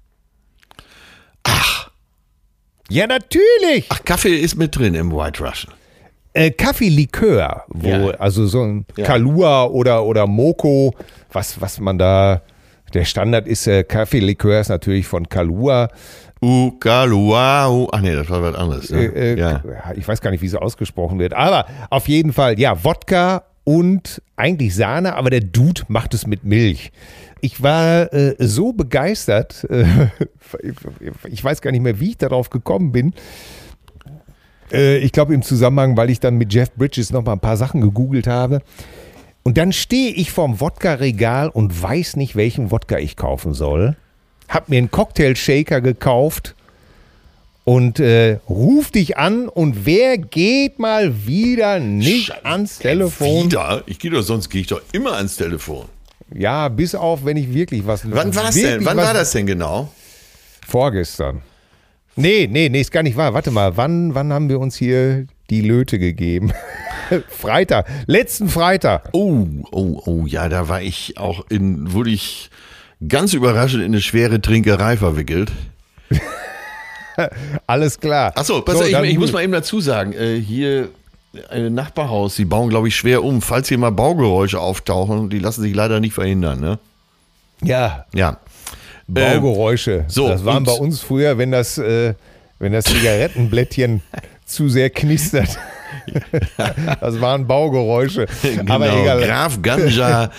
Ach. Ja, natürlich. Ach, Kaffee ist mit drin im White Russian. Äh, Kaffeelikör, wo, ja. also so ein ja. Kahlua oder, oder Moko, was, was man da, der Standard ist, äh, Kaffeelikör ist natürlich von Kahlua. Uh, Kahlua, uh, ach nee, das war was anderes. Ne? Äh, äh, ja. Ich weiß gar nicht, wie sie ausgesprochen wird, aber auf jeden Fall, ja, Wodka und eigentlich Sahne, aber der Dude macht es mit Milch. Ich war äh, so begeistert, äh, ich weiß gar nicht mehr, wie ich darauf gekommen bin. Äh, ich glaube im Zusammenhang, weil ich dann mit Jeff Bridges noch mal ein paar Sachen gegoogelt habe. Und dann stehe ich vorm Wodka-Regal und weiß nicht, welchen Wodka ich kaufen soll. Hab mir einen Cocktail-Shaker gekauft und äh, ruf dich an und wer geht mal wieder nicht Scheiße, ans Telefon? Wieder? Ich gehe doch, sonst gehe ich doch immer ans Telefon. Ja, bis auf, wenn ich wirklich was... Wann war das denn? Wann war das denn genau? Vorgestern. Nee, nee, nee, ist gar nicht wahr. Warte mal, wann, wann haben wir uns hier die Löte gegeben? Freitag, letzten Freitag. Oh, oh, oh, ja, da war ich auch in, wurde ich ganz überraschend in eine schwere Trinkerei verwickelt. Alles klar. Achso, pass so, auf, ich, ich muss mal eben dazu sagen, äh, hier ein Nachbarhaus, die bauen, glaube ich, schwer um. Falls hier mal Baugeräusche auftauchen, die lassen sich leider nicht verhindern, ne? Ja. Ja. Baugeräusche. Ähm, so, das waren bei uns früher, wenn das, äh, wenn das Zigarettenblättchen zu sehr knistert. Das waren Baugeräusche. Genau, aber egal. Graf Ganja.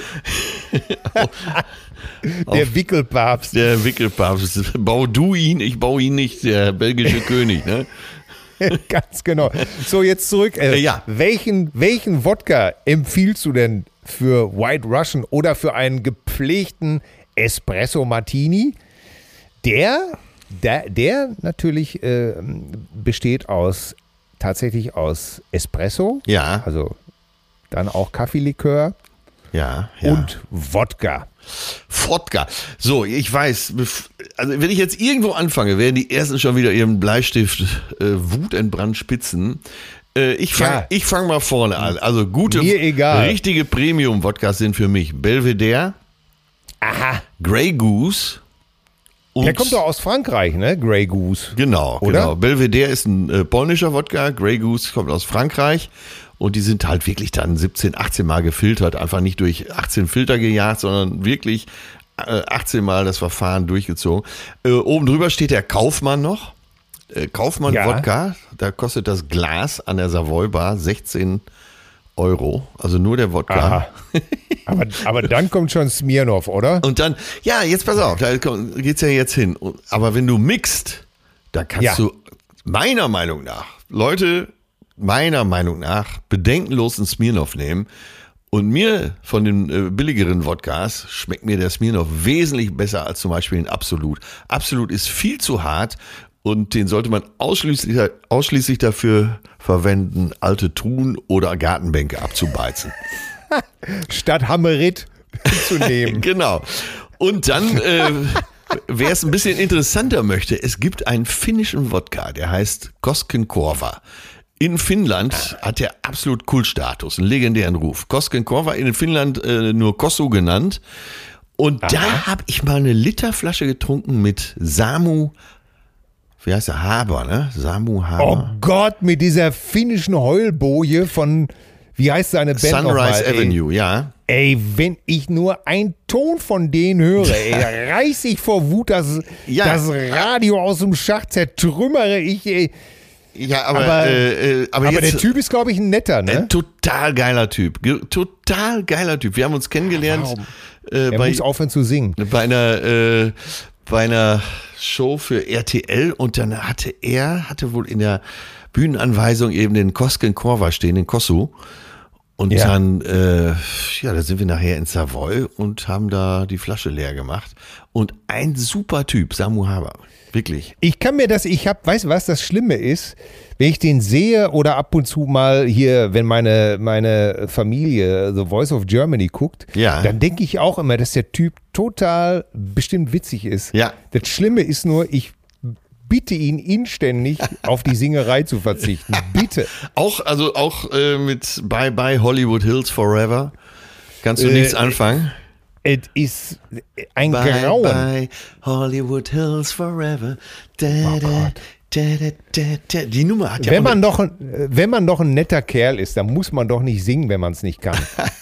Der Wickelpapst. Der Wickelpapst. Bau du ihn, ich baue ihn nicht, der belgische König, ne? Ganz genau. So, jetzt zurück. Äh, ja. Welchen, welchen Wodka empfiehlst du denn für White Russian oder für einen gepflegten Espresso Martini? Der, der, der natürlich äh, besteht aus, tatsächlich aus Espresso. Ja. Also dann auch Kaffeelikör. Ja, ja. Und Wodka. Wodka. So, ich weiß, also wenn ich jetzt irgendwo anfange, werden die ersten schon wieder ihren Bleistift äh, wutentbrannt spitzen. Äh, ich fange ja. ich fang mal vorne an. Also gute, Mir egal. richtige Premium-Wodkas sind für mich Belvedere, Aha. Grey Goose. Und Der kommt doch aus Frankreich, ne? Grey Goose. Genau, Oder? genau. Belvedere ist ein äh, polnischer Wodka, Grey Goose kommt aus Frankreich. Und die sind halt wirklich dann siebzehn, achtzehn Mal gefiltert. Einfach nicht durch achtzehn Filter gejagt, sondern wirklich äh, achtzehn Mal das Verfahren durchgezogen. Äh, oben drüber steht der Kaufmann noch. Äh, Kaufmann Ja. Wodka. Da kostet das Glas an der Savoy Bar sechzehn Euro. Also nur der Wodka. Aha. Aber, aber dann kommt schon Smirnoff, oder? Und dann, ja, jetzt pass auf, da geht's ja jetzt hin. Aber wenn du mixt, da kannst Ja. du meiner Meinung nach, Leute, meiner Meinung nach bedenkenlos einen Smirnoff nehmen Und mir von den äh, billigeren Wodkas schmeckt mir der Smirnoff wesentlich besser als zum Beispiel den Absolut. Absolut ist viel zu hart und den sollte man ausschließlich, ausschließlich dafür verwenden, alte Truhen oder Gartenbänke abzubeizen. Statt Hammerit zu nehmen. Genau. Und dann, äh, wer es ein bisschen interessanter möchte, es gibt einen finnischen Wodka, der heißt Koskenkorva. In Finnland hat der absolut Kultstatus, einen legendären Ruf. Koskenkorva, in Finnland äh, nur Kossu genannt. Und Aha. da habe ich mal eine Literflasche getrunken mit Samu, wie heißt der, Haber, ne? Samu Haber. Oh Gott, mit dieser finnischen Heulboje von, wie heißt seine Band Sunrise nochmal? Avenue, ey, ja. Ey, wenn ich nur einen Ton von denen höre, ey, da reiß ich vor Wut das, ja. das Radio aus dem Schacht, zertrümmere ich, ey. Ja, aber, aber, äh, aber, aber jetzt, der Typ ist, glaube ich, ein netter, ne? Ein total geiler Typ. Total geiler Typ. Wir haben uns kennengelernt. Äh, er bei, muss aufhören zu singen. Bei einer, äh, bei einer Show für R T L und dann hatte er, hatte wohl in der Bühnenanweisung eben den Koskenkorva stehen, den Kossu. Und ja. dann, äh, ja, da sind wir nachher in Savoy und haben da die Flasche leer gemacht. Und ein super Typ, Samu Haber. Wirklich. Ich kann mir das, ich hab, weißt du was das Schlimme ist? Wenn ich den sehe oder ab und zu mal hier, wenn meine, meine Familie The Voice of Germany guckt, ja. dann denke ich auch immer, dass der Typ total bestimmt witzig ist. Ja. Das Schlimme ist nur, ich bitte ihn inständig auf die Singerei zu verzichten. Bitte. Auch, also auch äh, mit Bye Bye Hollywood Hills Forever kannst du äh, nichts anfangen? Es ist ein bye, Grauen. Bye Hollywood Hills Forever. Da, oh da, da, da, da, da. Die Nummer hat ja wenn man, doch ein, wenn man doch ein netter Kerl ist, dann muss man doch nicht singen, wenn man es nicht kann.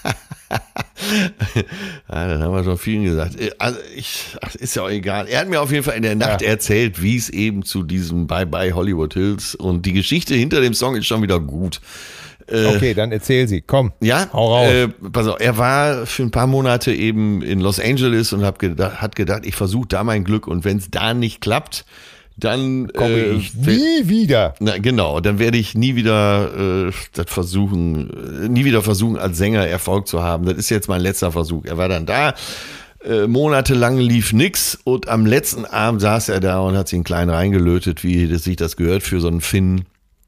Ja, dann haben wir schon vielen gesagt. Also ich, ach, ist ja auch egal. Er hat mir auf jeden Fall in der Nacht ja. erzählt, wie es eben zu diesem Bye Bye Hollywood Hills und die Geschichte hinter dem Song ist schon wieder gut. Okay, dann erzähl sie. Komm, ja, hau raus. Äh, pass auf, er war für ein paar Monate eben in Los Angeles und hab gedacht, hat gedacht, ich versuche da mein Glück und wenn es da nicht klappt, dann komme äh, ich nie wieder. Na genau, dann werde ich nie wieder äh, das versuchen, äh, nie wieder versuchen, als Sänger Erfolg zu haben. Das ist jetzt mein letzter Versuch. Er war dann da, äh, monatelang lief nix und am letzten Abend saß er da und hat sich einen kleinen reingelötet, wie das sich das gehört für so einen Finn.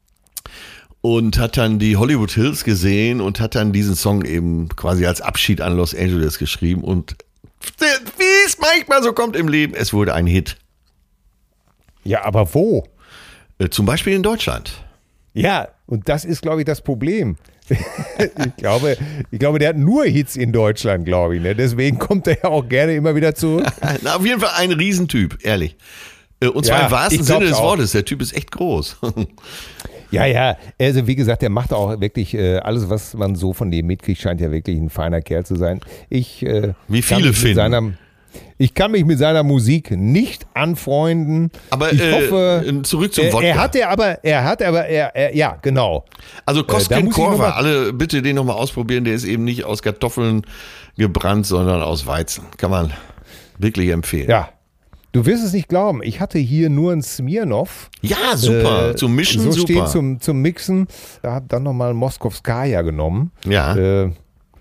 Und hat dann die Hollywood Hills gesehen und hat dann diesen Song eben quasi als Abschied an Los Angeles geschrieben. Und wie es manchmal so kommt im Leben, es wurde ein Hit. Ja, aber wo? Äh, zum Beispiel in Deutschland. Ja, und das ist, glaube ich, das Problem. ich, glaube, ich glaube, der hat nur Hits in Deutschland, glaube ich. Ne? Deswegen kommt er ja auch gerne immer wieder zurück. Na, auf jeden Fall ein Riesentyp, ehrlich. Und zwar ja, im wahrsten Sinne des Wortes. Der Typ ist echt groß. Ja, ja, also wie gesagt, der macht auch wirklich äh, alles, was man so von dem mitkriegt, scheint ja wirklich ein feiner Kerl zu sein. Ich, äh, wie viele finden. Seiner, ich kann mich mit seiner Musik nicht anfreunden. Aber ich äh, hoffe, zurück zum äh, Wodka. Er hat ja aber, er hat aber, er, er ja, genau. Also Koskenkorva, alle bitte den nochmal ausprobieren, der ist eben nicht aus Kartoffeln gebrannt, sondern aus Weizen. Kann man wirklich empfehlen. Ja. Du wirst es nicht glauben, ich hatte hier nur einen Smirnoff. Ja, super, äh, zum Mischen so super. Steht zum, zum Mixen, da habe dann nochmal Moskowskaja genommen. Ja. Äh,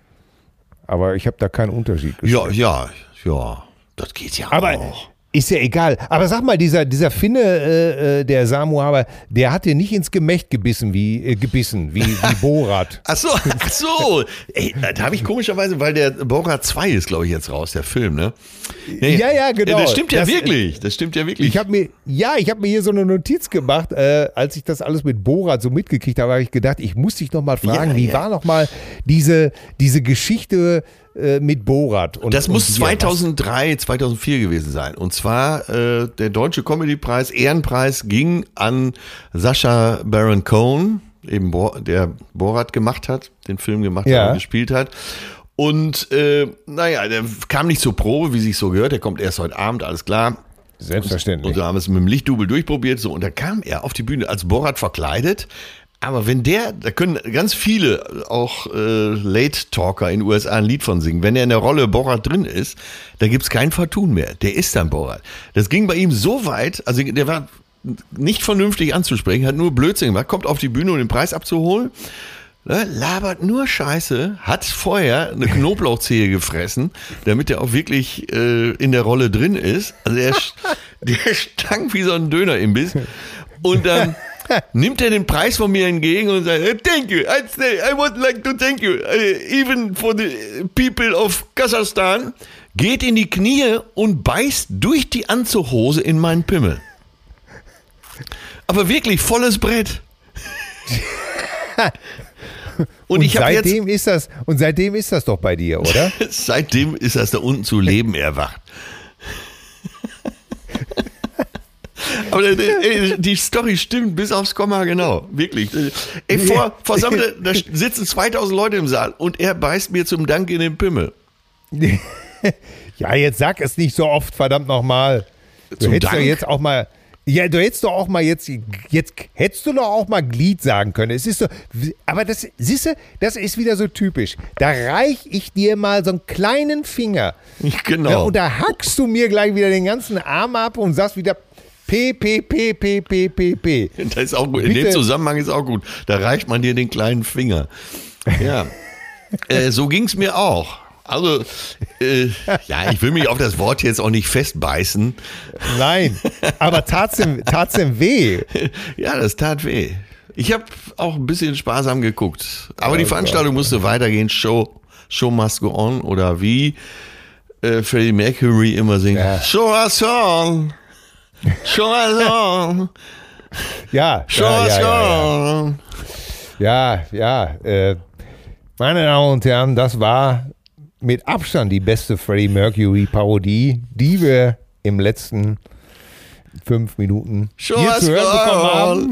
aber ich habe da keinen Unterschied gesehen. Ja, ja, ja, das geht ja aber auch. Ist ja egal. Aber sag mal, dieser, dieser Finne, äh, der Samu Haber, der hat dir nicht ins Gemächt gebissen, wie, äh, gebissen, wie, wie Borat. Ach so, ach so. Ey, da habe ich komischerweise, weil der Borat zwei ist, glaube ich, jetzt raus, der Film, ne? Nee, ja, ja, genau. Das stimmt ja das, wirklich. Das stimmt ja wirklich. Ich habe mir, ja, ich habe mir hier so eine Notiz gemacht, äh, als ich das alles mit Borat so mitgekriegt habe, habe ich gedacht, ich muss dich noch mal fragen, ja, wie ja. war noch mal diese, diese Geschichte äh, mit Borat? Und, das muss und zweitausenddrei, zweitausendvier gewesen sein. Und zwar äh, der Deutsche Comedy-Preis, Ehrenpreis, ging an Sacha Baron Cohen, eben Bo- der Borat gemacht hat, den Film gemacht Ja. hat und gespielt hat. Und äh, naja, der kam nicht zur Probe, wie sich so gehört. Der kommt erst heute Abend, alles klar. Selbstverständlich. Und so haben wir es mit dem Lichtdubel durchprobiert. So, und da kam er auf die Bühne als Borat verkleidet. Aber wenn der, da können ganz viele, auch äh, Late-Talker in den U S A ein Lied von singen. Wenn er in der Rolle Borat drin ist, da gibt's kein Vertun mehr. Der ist dann Borat. Das ging bei ihm so weit, also der war nicht vernünftig anzusprechen, hat nur Blödsinn gemacht, kommt auf die Bühne, um den Preis abzuholen. Ne, labert nur Scheiße, hat vorher eine Knoblauchzehe gefressen, damit er auch wirklich äh, in der Rolle drin ist. Also der, der stank wie so ein Dönerimbiss. Und dann nimmt er den Preis von mir entgegen und sagt, thank you, I, I would like to thank you, even for the people of Kasachstan. Geht in die Knie und beißt durch die Anzughose in meinen Pimmel. Aber wirklich volles Brett. Und, und ich habe jetzt seitdem ist das und seitdem ist das doch bei dir, oder? Seitdem ist das da unten zu Leben erwacht. Aber ey, die Story stimmt bis aufs Komma genau, wirklich. Ey, vor, vor Sammel, da sitzen zweitausend Leute im Saal und er beißt mir zum Dank in den Pimmel. Ja, jetzt sag es nicht so oft, verdammt nochmal. Du Zum hättest Dank? doch jetzt auch mal, ja, du hättest doch auch mal jetzt, jetzt hättest du doch auch mal Glied sagen können. Es ist so, aber das, siehst du, das ist wieder so typisch. Da reich ich dir mal so einen kleinen Finger. Genau. Ja, und da hackst du mir gleich wieder den ganzen Arm ab und sagst wieder P, P, P, P, P, P, P. Das ist auch gut. In Bitte. dem Zusammenhang ist auch gut. Da reicht man dir den kleinen Finger. Ja. äh, so ging's mir auch. Also, äh, ja, ich will mich auf das Wort jetzt auch nicht festbeißen. Nein, aber tat's tat's weh. Ja, das tat weh. Ich habe auch ein bisschen sparsam geguckt. Aber Oh die Veranstaltung Gott. musste weitergehen. Show, Show must go on. Oder wie äh, Freddie Mercury immer singt. Ja. Show us on. Show us on. Ja, Show ja, us ja, ja, on. ja, ja. Äh, meine Damen und Herren, das war mit Abstand die beste Freddie Mercury-Parodie, die wir im letzten fünf Minuten Show hier us zu hören bekommen haben.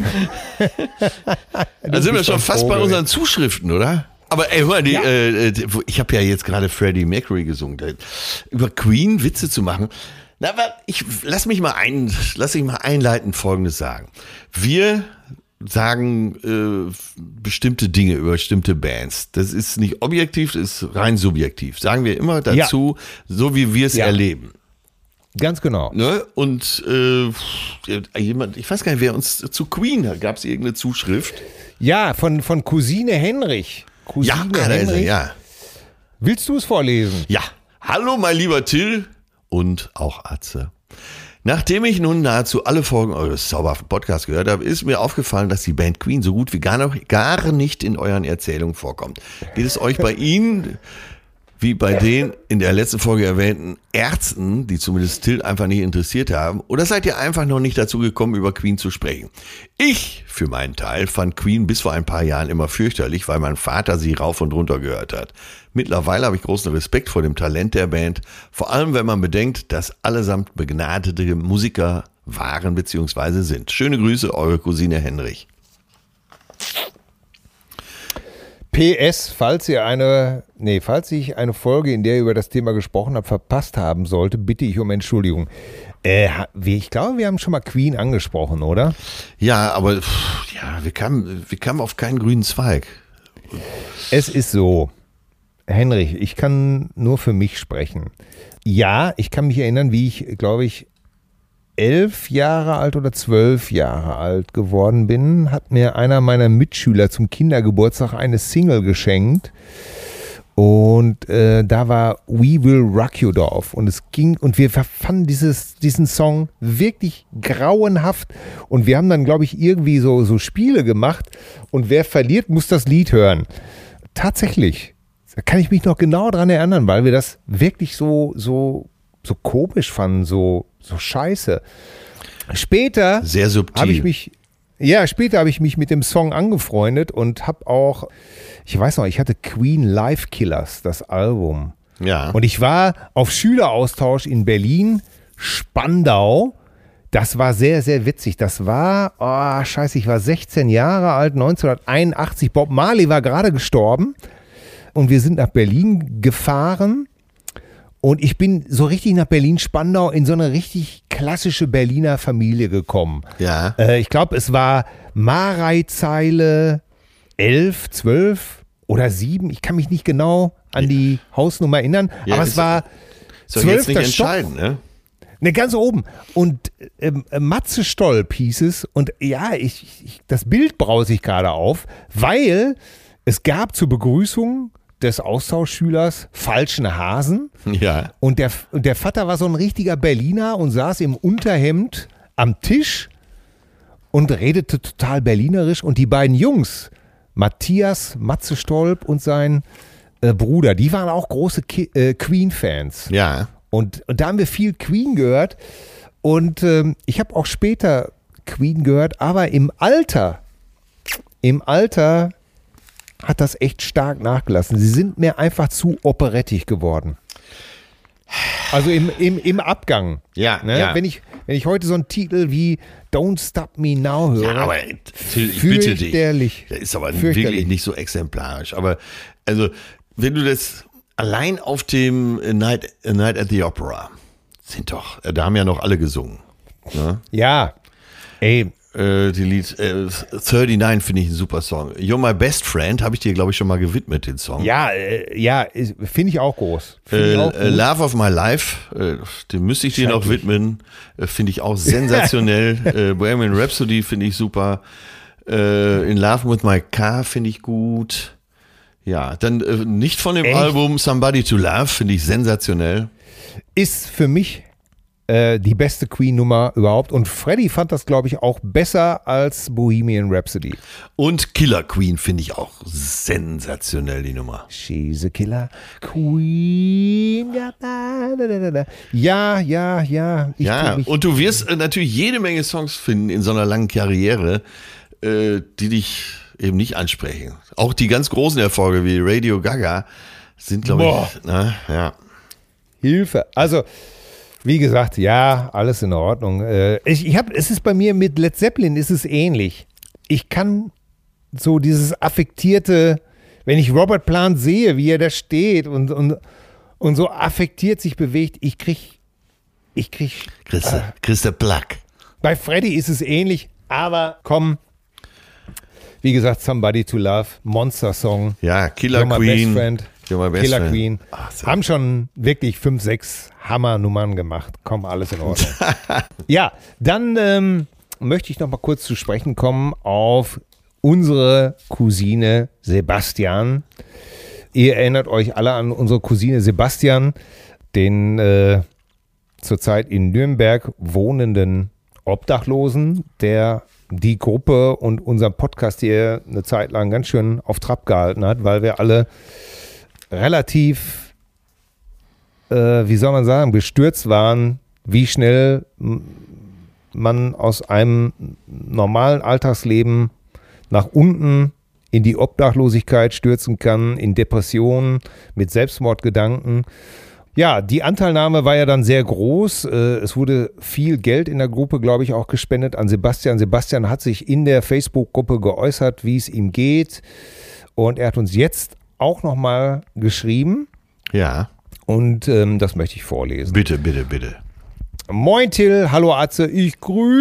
Da sind wir bist schon ein fast Vogel. bei unseren Zuschriften, oder? Aber ey, hör mal, die, Ja. äh, die, ich habe ja jetzt gerade Freddie Mercury gesungen. Über Queen Witze zu machen. Na, aber ich lass mich mal ein, lass mich mal einleitend Folgendes sagen. Wir sagen äh, bestimmte Dinge über bestimmte Bands. Das ist nicht objektiv, das ist rein subjektiv. Sagen wir immer dazu, so wie wir es Ja. erleben. Ganz genau. Ne? Und äh, jemand, ich weiß gar nicht, wer uns zu Queen hat, gab es irgendeine Zuschrift? Ja, von, von Cousine Henrich. Cousine Ja, da ist er, Henrich. ja. Willst du es vorlesen? Ja, hallo mein lieber Till und auch Atze. Nachdem ich nun nahezu alle Folgen eures zauberhaften Podcasts gehört habe, ist mir aufgefallen, dass die Band Queen so gut wie gar, noch, gar nicht in euren Erzählungen vorkommt. Geht es euch bei Ihnen wie bei den in der letzten Folge erwähnten Ärzten, die zumindest Till einfach nicht interessiert haben, oder seid ihr einfach noch nicht dazu gekommen, über Queen zu sprechen? Ich, für meinen Teil, fand Queen bis vor ein paar Jahren immer fürchterlich, weil mein Vater sie rauf und runter gehört hat. Mittlerweile habe ich großen Respekt vor dem Talent der Band, vor allem wenn man bedenkt, dass allesamt begnadete Musiker waren bzw. sind. Schöne Grüße, eure Cousine Henrich. P S, falls ihr eine, nee, falls ich eine Folge, in der ihr über das Thema gesprochen habt, verpasst haben sollte, bitte ich um Entschuldigung. Äh, ich glaube, wir haben schon mal Queen angesprochen, oder? Ja, aber pff, ja, wir kamen, wir kamen auf keinen grünen Zweig. Es ist so, Henrich, ich kann nur für mich sprechen. Ja, ich kann mich erinnern, wie ich, glaube ich, elf Jahre alt oder zwölf Jahre alt geworden bin, hat mir einer meiner Mitschüler zum Kindergeburtstag eine Single geschenkt. Und äh, da war We Will Rock You drauf. Und es ging, und wir fanden dieses, diesen Song wirklich grauenhaft. Und wir haben dann, glaube ich, irgendwie so, so Spiele gemacht. Und wer verliert, muss das Lied hören. Tatsächlich. Da kann ich mich noch genau dran erinnern, weil wir das wirklich so, so, so komisch fanden, so, so scheiße. Später Sehr subtil. habe ich mich, ja, später habe ich mich mit dem Song angefreundet und habe auch, ich weiß noch, ich hatte Queen Live Killers, das Album. Ja. Und ich war auf Schüleraustausch in Berlin, Spandau. Das war sehr, sehr witzig. Das war, oh, scheiße, ich war sechzehn Jahre alt, neunzehnhunderteinundachtzig. Bob Marley war gerade gestorben. Und wir sind nach Berlin gefahren und ich bin so richtig nach Berlin-Spandau in so eine richtig klassische Berliner Familie gekommen. Ja. Äh, ich glaube, es war Marei-Zeile elf, zwölf oder sieben. Ich kann mich nicht genau an die Hausnummer erinnern, Ja, aber ist- es war Soll ich jetzt nicht zwölfter Stock. entscheiden, ne? Ne, ganz oben. Und ähm, Matze Stolp hieß es. Und ja, ich, ich, das Bild brause ich gerade auf, weil es gab zur Begrüßung des Austauschschülers falschen Hasen. Ja. Und der, und der Vater war so ein richtiger Berliner und saß im Unterhemd am Tisch und redete total berlinerisch. Und die beiden Jungs, Matthias Matze Stolp und sein äh, Bruder, die waren auch große Ki- äh, Queen-Fans. Ja. Und, und da haben wir viel Queen gehört. Und ähm, ich habe auch später Queen gehört, aber im Alter, im Alter hat das echt stark nachgelassen. Sie sind mir einfach zu operettig geworden. Also im, im, im Abgang. Ja, ne? ja. Wenn ich, wenn ich heute so einen Titel wie Don't Stop Me Now höre, Ja, aber Till, ich bitte dich. fürchterlich. Der ist aber Fürchterlich. wirklich nicht so exemplarisch. Aber also, wenn du das allein auf dem A Night, A Night at the Opera sind doch, da haben ja noch alle gesungen. Ne? Ja, ey, Äh, die Lied äh, neununddreißig finde ich ein super Song. You're My Best Friend habe ich dir, glaube ich, schon mal gewidmet, den Song. ja, äh, ja, finde ich auch groß. Find Äh, ich auch äh, gut. Love of My Life, äh, den müsste ich dir noch Schrecklich. widmen. Äh, finde ich auch sensationell. äh, Bohemian Rhapsody finde ich super. Äh, In Love with My Car finde ich gut. Ja, dann äh, nicht von dem Echt? Album Somebody to Love, finde ich sensationell. Ist für mich äh, die beste Queen-Nummer überhaupt. Und Freddie fand das, glaube ich, auch besser als Bohemian Rhapsody. Und Killer Queen finde ich auch sensationell, die Nummer. She's a killer queen. Ja, ja, ja. Ich Ja, tu mich- und du wirst äh, natürlich jede Menge Songs finden in so einer langen Karriere, äh, die dich eben nicht ansprechen. Auch die ganz großen Erfolge wie Radio Gaga sind, glaube Boah. ich, na, ja. Hilfe. Also, wie gesagt, ja, alles in Ordnung. Äh, ich, ich hab, es ist bei mir mit Led Zeppelin ist es ähnlich. Ich kann so dieses affektierte, wenn ich Robert Plant sehe, wie er da steht und, und, und so affektiert sich bewegt, ich krieg, ich krieg, Christa, Christa Plack. bei Freddie ist es ähnlich, aber komm, wie gesagt, Somebody to Love, Monster-Song, Ja, Killer You're My Queen. Best Friend, You're My Best Killer Friend. Queen, Ach, so. haben schon wirklich fünf, sechs Hammer-Nummern gemacht. Komm, alles in Ordnung. Ja, dann ähm, möchte ich noch mal kurz zu sprechen kommen auf unsere Cousine Sebastian. Ihr erinnert euch alle an unsere Cousine Sebastian, den äh, zurzeit in Nürnberg wohnenden Obdachlosen, der die Gruppe und unseren Podcast hier eine Zeit lang ganz schön auf Trab gehalten hat, weil wir alle relativ, äh, wie soll man sagen, bestürzt waren, wie schnell m- man aus einem normalen Alltagsleben nach unten in die Obdachlosigkeit stürzen kann, in Depressionen, mit Selbstmordgedanken. Ja, die Anteilnahme war ja dann sehr groß. Äh, Es wurde viel Geld in der Gruppe, glaube ich, auch gespendet an Sebastian. Sebastian hat sich in der Facebook-Gruppe geäußert, wie es ihm geht. Und er hat uns jetzt auch nochmal geschrieben. Ja, Und ähm, das möchte ich vorlesen. bitte, bitte, bitte. Moin Till, hallo Atze, ich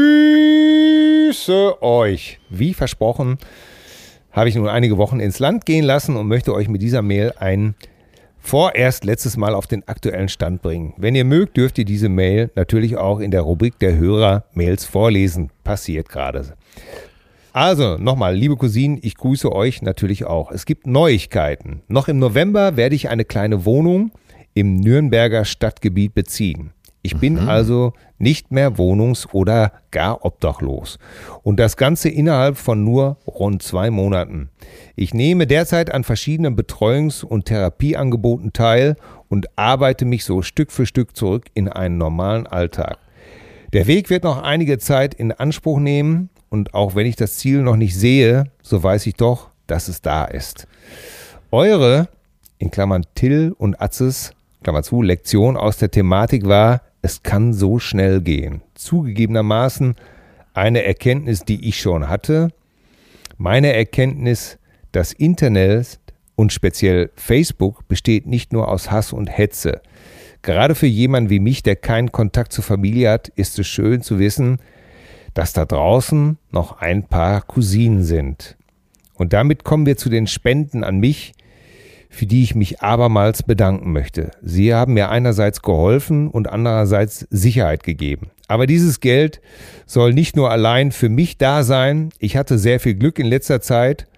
grüße euch. Wie versprochen, habe ich nun einige Wochen ins Land gehen lassen und möchte euch mit dieser Mail ein vorerst letztes Mal auf den aktuellen Stand bringen. Wenn ihr mögt, dürft ihr diese Mail natürlich auch in der Rubrik der Hörer-Mails vorlesen. Passiert gerade. Also, nochmal, liebe Cousinen, ich grüße euch natürlich auch. Es gibt Neuigkeiten. Noch im November werde ich eine kleine Wohnung im Nürnberger Stadtgebiet beziehen. Ich bin mhm. also nicht mehr wohnungs- oder gar obdachlos. Und das Ganze innerhalb von nur rund zwei Monaten. Ich nehme derzeit an verschiedenen Betreuungs- und Therapieangeboten teil und arbeite mich so Stück für Stück zurück in einen normalen Alltag. Der Weg wird noch einige Zeit in Anspruch nehmen und auch wenn ich das Ziel noch nicht sehe, so weiß ich doch, dass es da ist. Eure, in Klammern Till und Atzes, Klammer zu, Lektion aus der Thematik war, es kann so schnell gehen. Zugegebenermaßen eine Erkenntnis, die ich schon hatte. Meine Erkenntnis, das Internet und speziell Facebook besteht nicht nur aus Hass und Hetze. Gerade für jemanden wie mich, der keinen Kontakt zur Familie hat, ist es schön zu wissen, dass da draußen noch ein paar Cousinen sind. Und damit kommen wir zu den Spenden an mich, für die ich mich abermals bedanken möchte. Sie haben mir einerseits geholfen und andererseits Sicherheit gegeben. Aber dieses Geld soll nicht nur allein für mich da sein. Ich hatte sehr viel Glück in letzter Zeit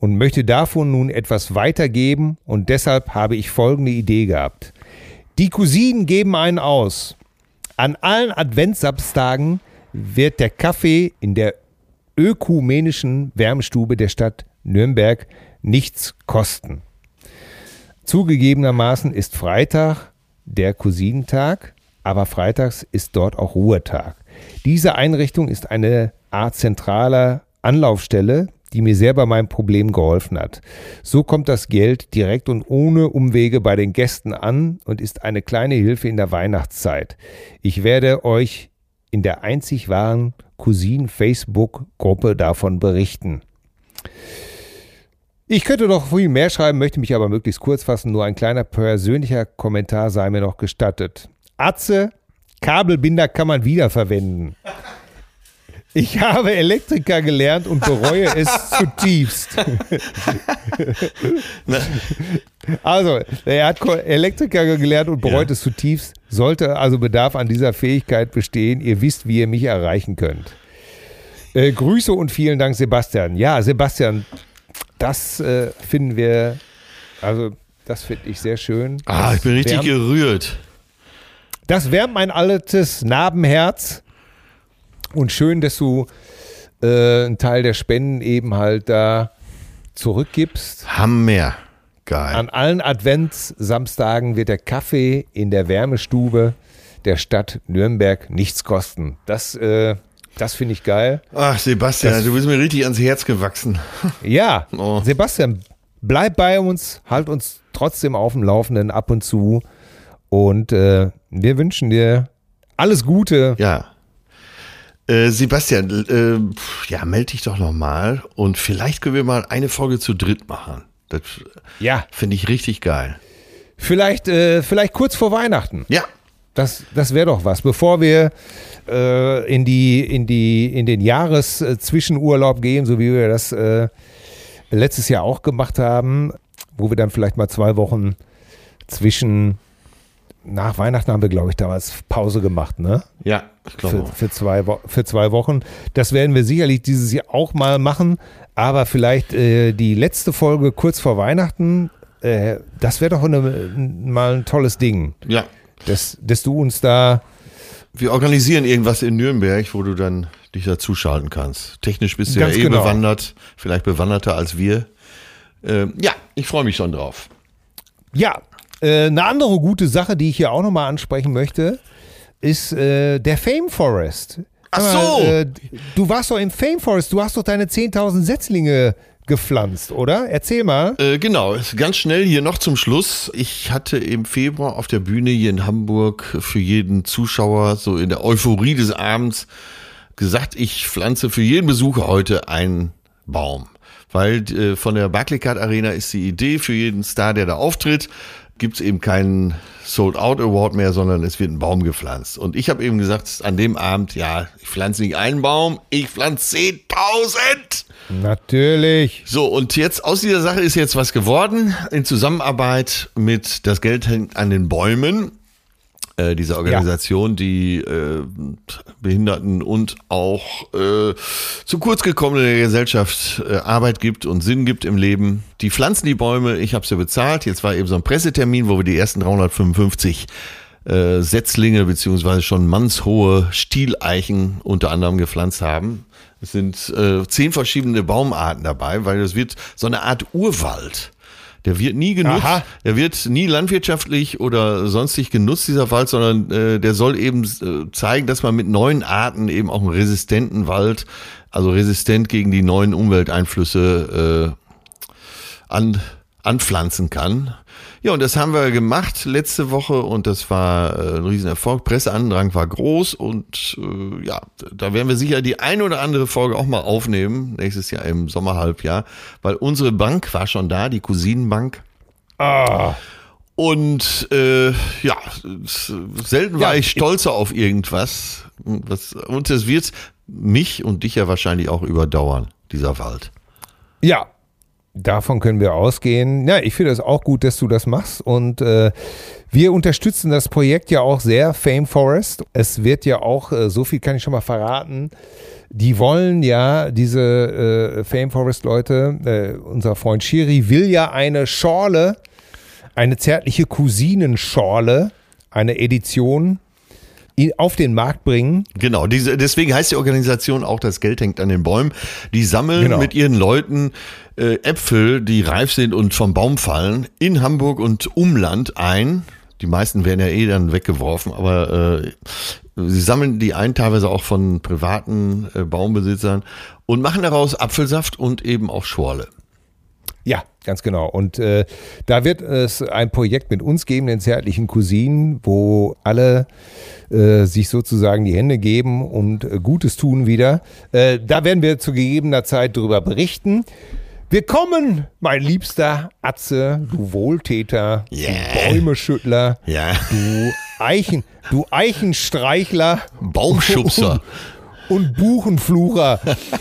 und möchte davon nun etwas weitergeben und deshalb habe ich folgende Idee gehabt. Die Cousinen geben einen aus. An allen Adventssamstagen wird der Kaffee in der ökumenischen Wärmestube der Stadt Nürnberg nichts kosten. Zugegebenermaßen ist Freitag der Cousinentag, aber freitags ist dort auch Ruhetag. Diese Einrichtung ist eine Art zentraler Anlaufstelle, die mir sehr bei meinem Problem geholfen hat. So kommt das Geld direkt und ohne Umwege bei den Gästen an und ist eine kleine Hilfe in der Weihnachtszeit. Ich werde euch in der einzig wahren Cousinen-Facebook-Gruppe davon berichten. Ich könnte noch viel mehr schreiben, möchte mich aber möglichst kurz fassen. Nur ein kleiner persönlicher Kommentar sei mir noch gestattet. Atze, Kabelbinder kann man wiederverwenden. Ich habe Elektriker gelernt und bereue es zutiefst. Also, er hat Elektriker gelernt und bereut ja. es zutiefst. Sollte also Bedarf an dieser Fähigkeit bestehen, ihr wisst, wie ihr mich erreichen könnt. Äh, Grüße und vielen Dank, Sebastian. Ja, Sebastian, das äh, finden wir, also das finde ich sehr schön. Ah, das ich bin richtig wärmt, gerührt. Das wärmt mein altes Narbenherz. Und schön, dass du äh, einen Teil der Spenden eben halt da zurückgibst. Hammer. Geil. An allen Adventssamstagen wird der Kaffee in der Wärmestube der Stadt Nürnberg nichts kosten. Das, äh, das finde ich geil. Ach, Sebastian, das, du bist mir richtig ans Herz gewachsen. Ja, oh. Sebastian, bleib bei uns, halt uns trotzdem auf dem Laufenden ab und zu. Und äh, wir wünschen dir alles Gute. Ja. Äh, Sebastian, äh, ja, melde dich doch nochmal und vielleicht können wir mal eine Folge zu dritt machen. Das ja. finde ich richtig geil. Vielleicht, äh, vielleicht kurz vor Weihnachten. Ja. Das, das wäre doch was. Bevor wir äh, in, die, in, die, in den Jahreszwischenurlaub gehen, so wie wir das äh, letztes Jahr auch gemacht haben, wo wir dann vielleicht mal zwei Wochen zwischen Nach Weihnachten haben wir, glaube ich, damals Pause gemacht, ne? Ja, ich glaube. Für, für, zwei Wo- für zwei Wochen. Das werden wir sicherlich dieses Jahr auch mal machen. Aber vielleicht äh, die letzte Folge kurz vor Weihnachten, äh, das wäre doch eine, mal ein tolles Ding. Ja. Dass, dass du uns da... Wir organisieren irgendwas in Nürnberg, wo du dann dich dazuschalten kannst. Technisch bist du Ganz ja eh genau. bewandert, vielleicht bewanderter als wir. Ähm, ja, ich freue mich schon drauf. Ja, äh, eine andere gute Sache, die ich hier auch nochmal ansprechen möchte, ist äh, der Fame Forest. Ach so. Äh, du warst doch im Fame Forest, du hast doch deine zehntausend Setzlinge gepflanzt, oder? Erzähl mal. Äh, genau, ganz schnell hier noch zum Schluss. Ich hatte im Februar auf der Bühne hier in Hamburg für jeden Zuschauer so in der Euphorie des Abends gesagt, ich pflanze für jeden Besucher heute einen Baum. Weil äh, von der Barclaycard Arena ist die Idee für jeden Star, der da auftritt, gibt es eben keinen Sold-Out Award mehr, sondern es wird ein Baum gepflanzt. Und ich habe eben gesagt, an dem Abend, ja, ich pflanze nicht einen Baum, ich pflanze zehntausend. Natürlich. So, und jetzt aus dieser Sache ist jetzt was geworden, in Zusammenarbeit mit Das Geld hängt an den Bäumen, äh, dieser Organisation, ja. die äh, Behinderten und auch äh, zu kurz gekommenen in der Gesellschaft äh, Arbeit gibt und Sinn gibt im Leben. Die pflanzen die Bäume, ich habe sie bezahlt. Jetzt war eben so ein Pressetermin, wo wir die ersten dreihundertfünfundfünfzig äh, Setzlinge beziehungsweise schon mannshohe Stieleichen unter anderem gepflanzt haben. Es sind äh, zehn verschiedene Baumarten dabei, weil das wird so eine Art Urwald. Der wird nie genutzt, Aha. der wird nie landwirtschaftlich oder sonstig genutzt, dieser Wald, sondern äh, der soll eben äh, zeigen, dass man mit neuen Arten eben auch einen resistenten Wald, also resistent gegen die neuen Umwelteinflüsse äh, an, anpflanzen kann. Ja, und das haben wir gemacht letzte Woche und das war äh, ein Riesenerfolg. Presseandrang war groß und äh, ja, da werden wir sicher die eine oder andere Folge auch mal aufnehmen, nächstes Jahr im Sommerhalbjahr, weil unsere Bank war schon da, die Cousinenbank. Ah. Und äh, ja, selten war ja, ich stolzer auf irgendwas. Was, und es wird mich und dich ja wahrscheinlich auch überdauern, dieser Wald. Ja. Davon können wir ausgehen. Ja, ich finde es auch gut, dass du das machst und äh, wir unterstützen das Projekt ja auch sehr, Fame Forest. Es wird ja auch, äh, so viel kann ich schon mal verraten, die wollen ja, diese äh, Fame Forest Leute, äh, unser Freund Schiri will ja eine Schorle, eine zärtliche Cousinenschorle, eine Edition auf den Markt bringen. Genau, diese, deswegen heißt die Organisation auch, das Geld hängt an den Bäumen. Die sammeln genau. mit ihren Leuten äh, Äpfel, die reif sind und vom Baum fallen, in Hamburg und Umland ein. Die meisten werden ja eh dann weggeworfen, aber äh, sie sammeln die ein, teilweise auch von privaten äh, Baumbesitzern und machen daraus Apfelsaft und eben auch Schorle. Ja, ganz genau. Und äh, da wird es ein Projekt mit uns geben, den zärtlichen Cousinen, wo alle äh, sich sozusagen die Hände geben und äh, Gutes tun wieder. Äh, da werden wir zu gegebener Zeit darüber berichten. Wir kommen, mein liebster Atze, du Wohltäter, yeah. du Bäumeschüttler, yeah. du Eichen, du Eichenstreichler, Baumschubser und, und Buchenflucher.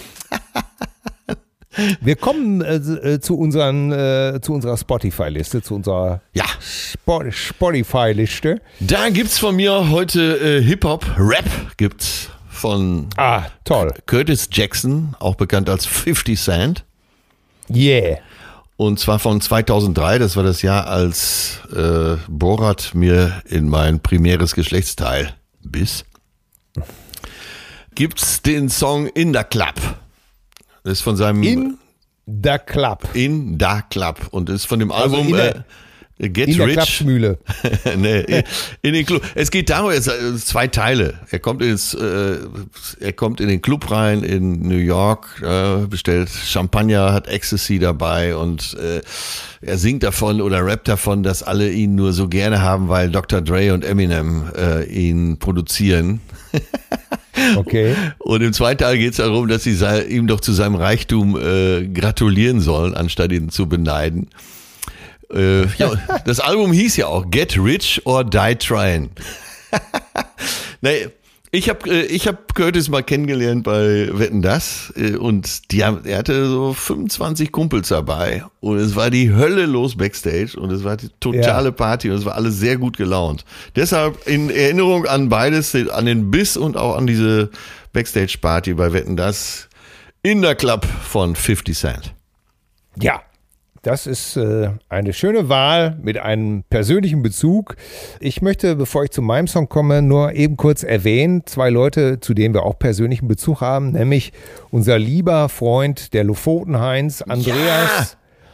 Wir kommen äh, zu, unseren, äh, zu unserer Spotify-Liste, zu unserer ja. Sp- Spotify-Liste. Da gibt's von mir heute äh, Hip-Hop, Rap gibt's von ah, toll. Curtis Jackson, auch bekannt als fifty Cent. Yeah. Und zwar von zweitausenddrei, das war das Jahr, als äh, Borat mir in mein primäres Geschlechtsteil biss. Gibt's den Song In Da Club. Das ist von seinem In Da Club. In Da Club. Und ist von dem Also Album in der, äh, Get in der Rich. Klapsmühle. nee, in, in den Club. Es geht darum, es sind zwei Teile. Er kommt ins, äh, er kommt in den Club rein in New York, äh, bestellt Champagner, hat Ecstasy dabei und äh, er singt davon oder rappt davon, dass alle ihn nur so gerne haben, weil Doktor Dre und Eminem äh, ihn produzieren. Okay. Und im zweiten Teil geht es darum, dass sie ihm doch zu seinem Reichtum äh, gratulieren sollen, anstatt ihn zu beneiden. Äh, ja, das Album hieß ja auch Get Rich or Die Trying. nee, ich habe äh, ich hab Curtis mal kennengelernt bei Wetten, dass äh, und die haben, er hatte so fünfundzwanzig Kumpels dabei und es war die Hölle los Backstage und es war die totale ja. Party und es war alles sehr gut gelaunt. Deshalb in Erinnerung an beides, an den Biss und auch an diese Backstage-Party bei Wetten, dass In Da Club von fifty Cent. Ja. Das ist äh, eine schöne Wahl mit einem persönlichen Bezug. Ich möchte, bevor ich zu meinem Song komme, nur eben kurz erwähnen, zwei Leute, zu denen wir auch persönlichen Bezug haben, nämlich unser lieber Freund, der Lofoten-Heinz, Andreas ja.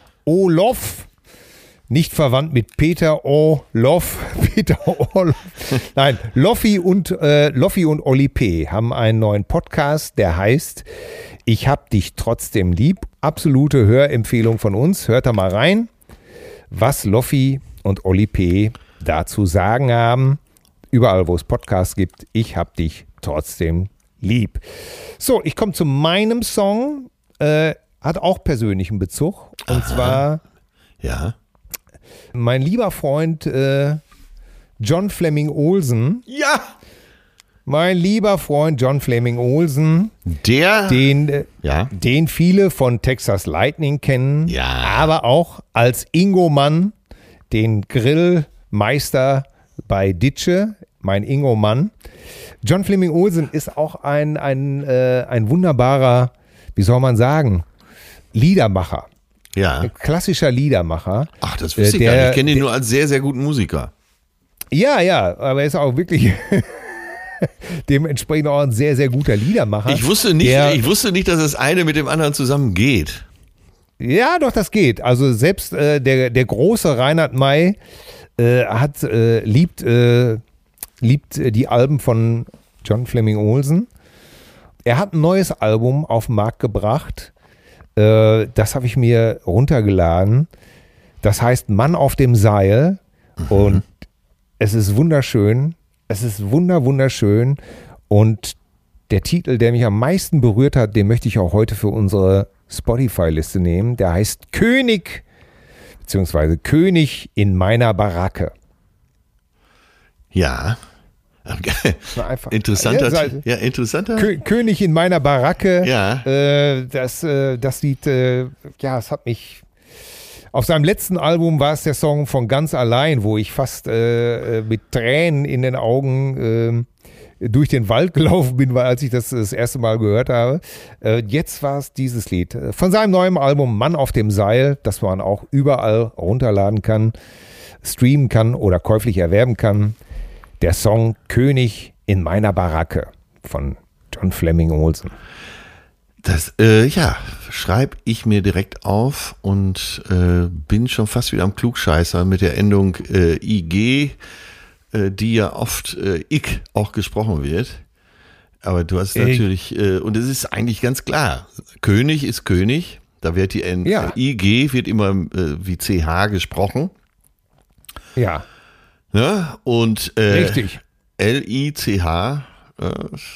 Olof, nicht verwandt mit Peter Olof, Peter Olof. Nein, Loffi und, äh, Loffi und Olli P. haben einen neuen Podcast, der heißt Ich hab dich trotzdem lieb. Absolute Hörempfehlung von uns. Hört da mal rein, was Loffi und Olli P. dazu sagen haben. Überall, wo es Podcasts gibt. Ich hab dich trotzdem lieb. So, ich komme zu meinem Song. Äh, hat auch persönlichen Bezug. Und Aha. zwar ja. mein lieber Freund äh, John Fleming Olsen. Ja! Mein lieber Freund John Fleming Olsen, der, den, äh, ja. den viele von Texas Lightning kennen, ja. aber auch als Ingo Mann, den Grillmeister bei Ditsche, mein Ingo Mann. John Fleming Olsen ist auch ein, ein, äh, ein wunderbarer, wie soll man sagen, Liedermacher. Ja. Ein klassischer Liedermacher. Ach, das wusste ich der, gar nicht. Ich kenne ihn nur als sehr, sehr guten Musiker. Ja, ja, aber er ist auch wirklich dementsprechend auch ein sehr, sehr guter Liedermacher. Ich wusste nicht, der, ich wusste nicht, dass das eine mit dem anderen zusammen geht. Ja, doch, das geht. Also selbst äh, der, der große Reinhard May äh, hat, äh, liebt, äh, liebt äh, die Alben von John Fleming Olsen. Er hat ein neues Album auf den Markt gebracht. Äh, das habe ich mir runtergeladen. Das heißt Mann auf dem Seil. Mhm. Und es ist wunderschön. Es ist wunder, wunderschön und der Titel, der mich am meisten berührt hat, den möchte ich auch heute für unsere Spotify-Liste nehmen. Der heißt König, beziehungsweise König in meiner Baracke. Ja. Einfach, interessanter, ja, ja, interessanter. Kö- König in meiner Baracke. Ja. Äh, das, äh, das Lied, äh, ja, es hat mich Auf seinem letzten Album war es der Song von Ganz allein, wo ich fast äh, mit Tränen in den Augen äh, durch den Wald gelaufen bin, weil als ich das das erste Mal gehört habe. Äh, jetzt war es dieses Lied. Von seinem neuen Album Mann auf dem Seil, das man auch überall runterladen kann, streamen kann oder käuflich erwerben kann. Der Song König in meiner Baracke von John Fleming Olsen. Das, äh, ja, schreibe ich mir direkt auf und äh, bin schon fast wieder am Klugscheißer mit der Endung äh, I G, äh, die ja oft äh, ich auch gesprochen wird. Aber du hast natürlich, äh, und es ist eigentlich ganz klar, König ist König, da wird die N ja. I G wird immer äh, wie C H gesprochen. Ja. Ne? Und äh, Richtig. L I C H, äh,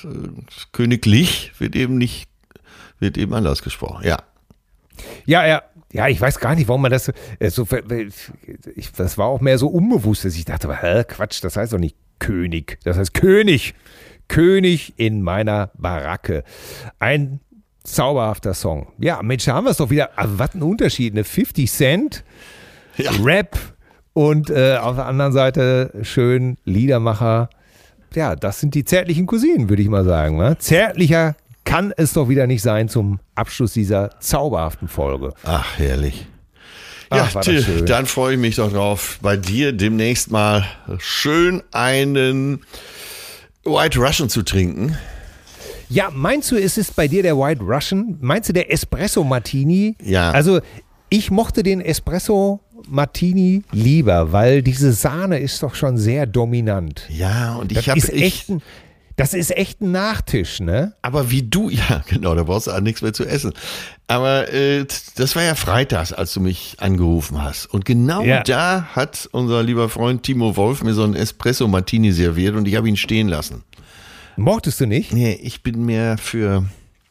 königlich, wird eben nicht Wird eben anders gesprochen, ja. Ja, ja, ja, ich weiß gar nicht, warum man das so, äh, so ich, das war auch mehr so unbewusst, dass ich dachte, aber, hä, Quatsch, das heißt doch nicht König, das heißt König, König in meiner Baracke. Ein zauberhafter Song. Ja, Mensch, da haben wir es doch wieder, aber was ein Unterschied, ne, fifty Cent, ja. Rap und äh, auf der anderen Seite schön Liedermacher. Ja, das sind die zärtlichen Cousinen, würde ich mal sagen. Ne? Zärtlicher kann es doch wieder nicht sein zum Abschluss dieser zauberhaften Folge. Ach, herrlich. Ja, Ach, Till, dann freue ich mich doch drauf, bei dir demnächst mal schön einen White Russian zu trinken. Ja, meinst du, es ist bei dir der White Russian? Meinst du der Espresso Martini? Ja. Also ich mochte den Espresso Martini lieber, weil diese Sahne ist doch schon sehr dominant. Ja, und ich das habe ist echt ein, das ist echt ein Nachtisch, ne? Aber wie du, ja genau, da brauchst du auch nichts mehr zu essen. Aber äh, das war ja freitags, als du mich angerufen hast. Und genau ja. da hat unser lieber Freund Timo Wolf mir so einen Espresso Martini serviert und ich habe ihn stehen lassen. Mochtest du nicht? Nee, ich bin mehr für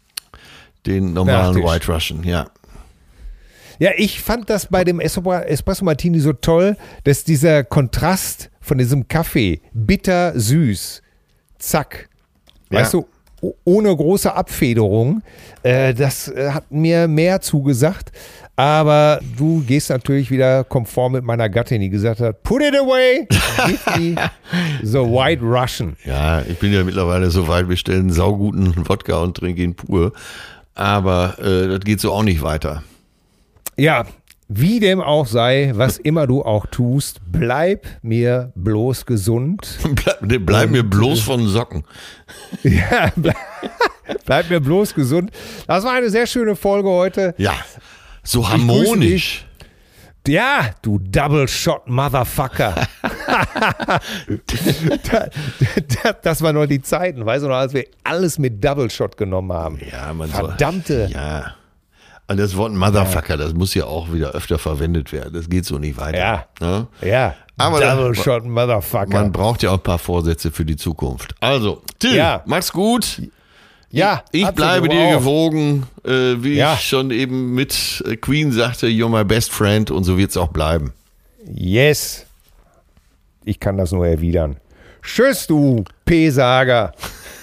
den normalen Nachtisch. White Russian, ja. Ja, ich fand das bei dem Espresso Martini so toll, dass dieser Kontrast von diesem Kaffee, bitter, süß, zack, Ja. weißt du, ohne große Abfederung, äh, das äh, hat mir mehr zugesagt, aber du gehst natürlich wieder konform mit meiner Gattin, die gesagt hat, put it away, give me the White Russian. Ja, ich bin ja mittlerweile so weit, wir stellen sauguten Wodka und trinken ihn pur, aber äh, das geht so auch nicht weiter. Ja, wie dem auch sei, was immer du auch tust, bleib mir bloß gesund. Bleib, bleib mir bloß von Socken. Ja, bleib, bleib mir bloß gesund. Das war eine sehr schöne Folge heute. Ja, so harmonisch. Ja, du Double Shot Motherfucker. Das waren noch die Zeiten, weißt du noch, als wir alles mit Double Shot genommen haben. Ja, man Verdammte. Soll, ja. Und das Wort Motherfucker, das muss ja auch wieder öfter verwendet werden. Das geht so nicht weiter. Ja, ne? ja. Aber Double da, Shot Motherfucker. Man braucht ja auch ein paar Vorsätze für die Zukunft. Also, Till, ja. mach's gut. Ja, ich absolut, bleibe dir auch. gewogen, äh, wie Ja. ich schon eben mit Queen sagte, you're my best friend, und so wird's auch bleiben. Yes. Ich kann das nur erwidern. Tschüss, du P-Sager.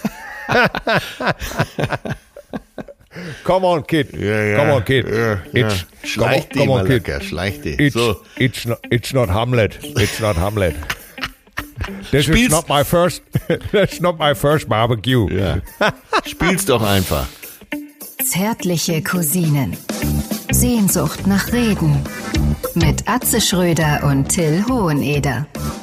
Come on, kid. Ja, ja. Come on, kid. Ja, It's, ja. Schleich come on, dich, come on, kid. Malaka, schleich dich. It's, So. it's, not, it's not Hamlet. It's not Hamlet. This Spiel's- is not my first. That's not my first barbecue. Ja. Spiel's doch einfach. Zärtliche Cousinen. Sehnsucht nach Reden. Mit Atze Schröder und Till Hoheneder.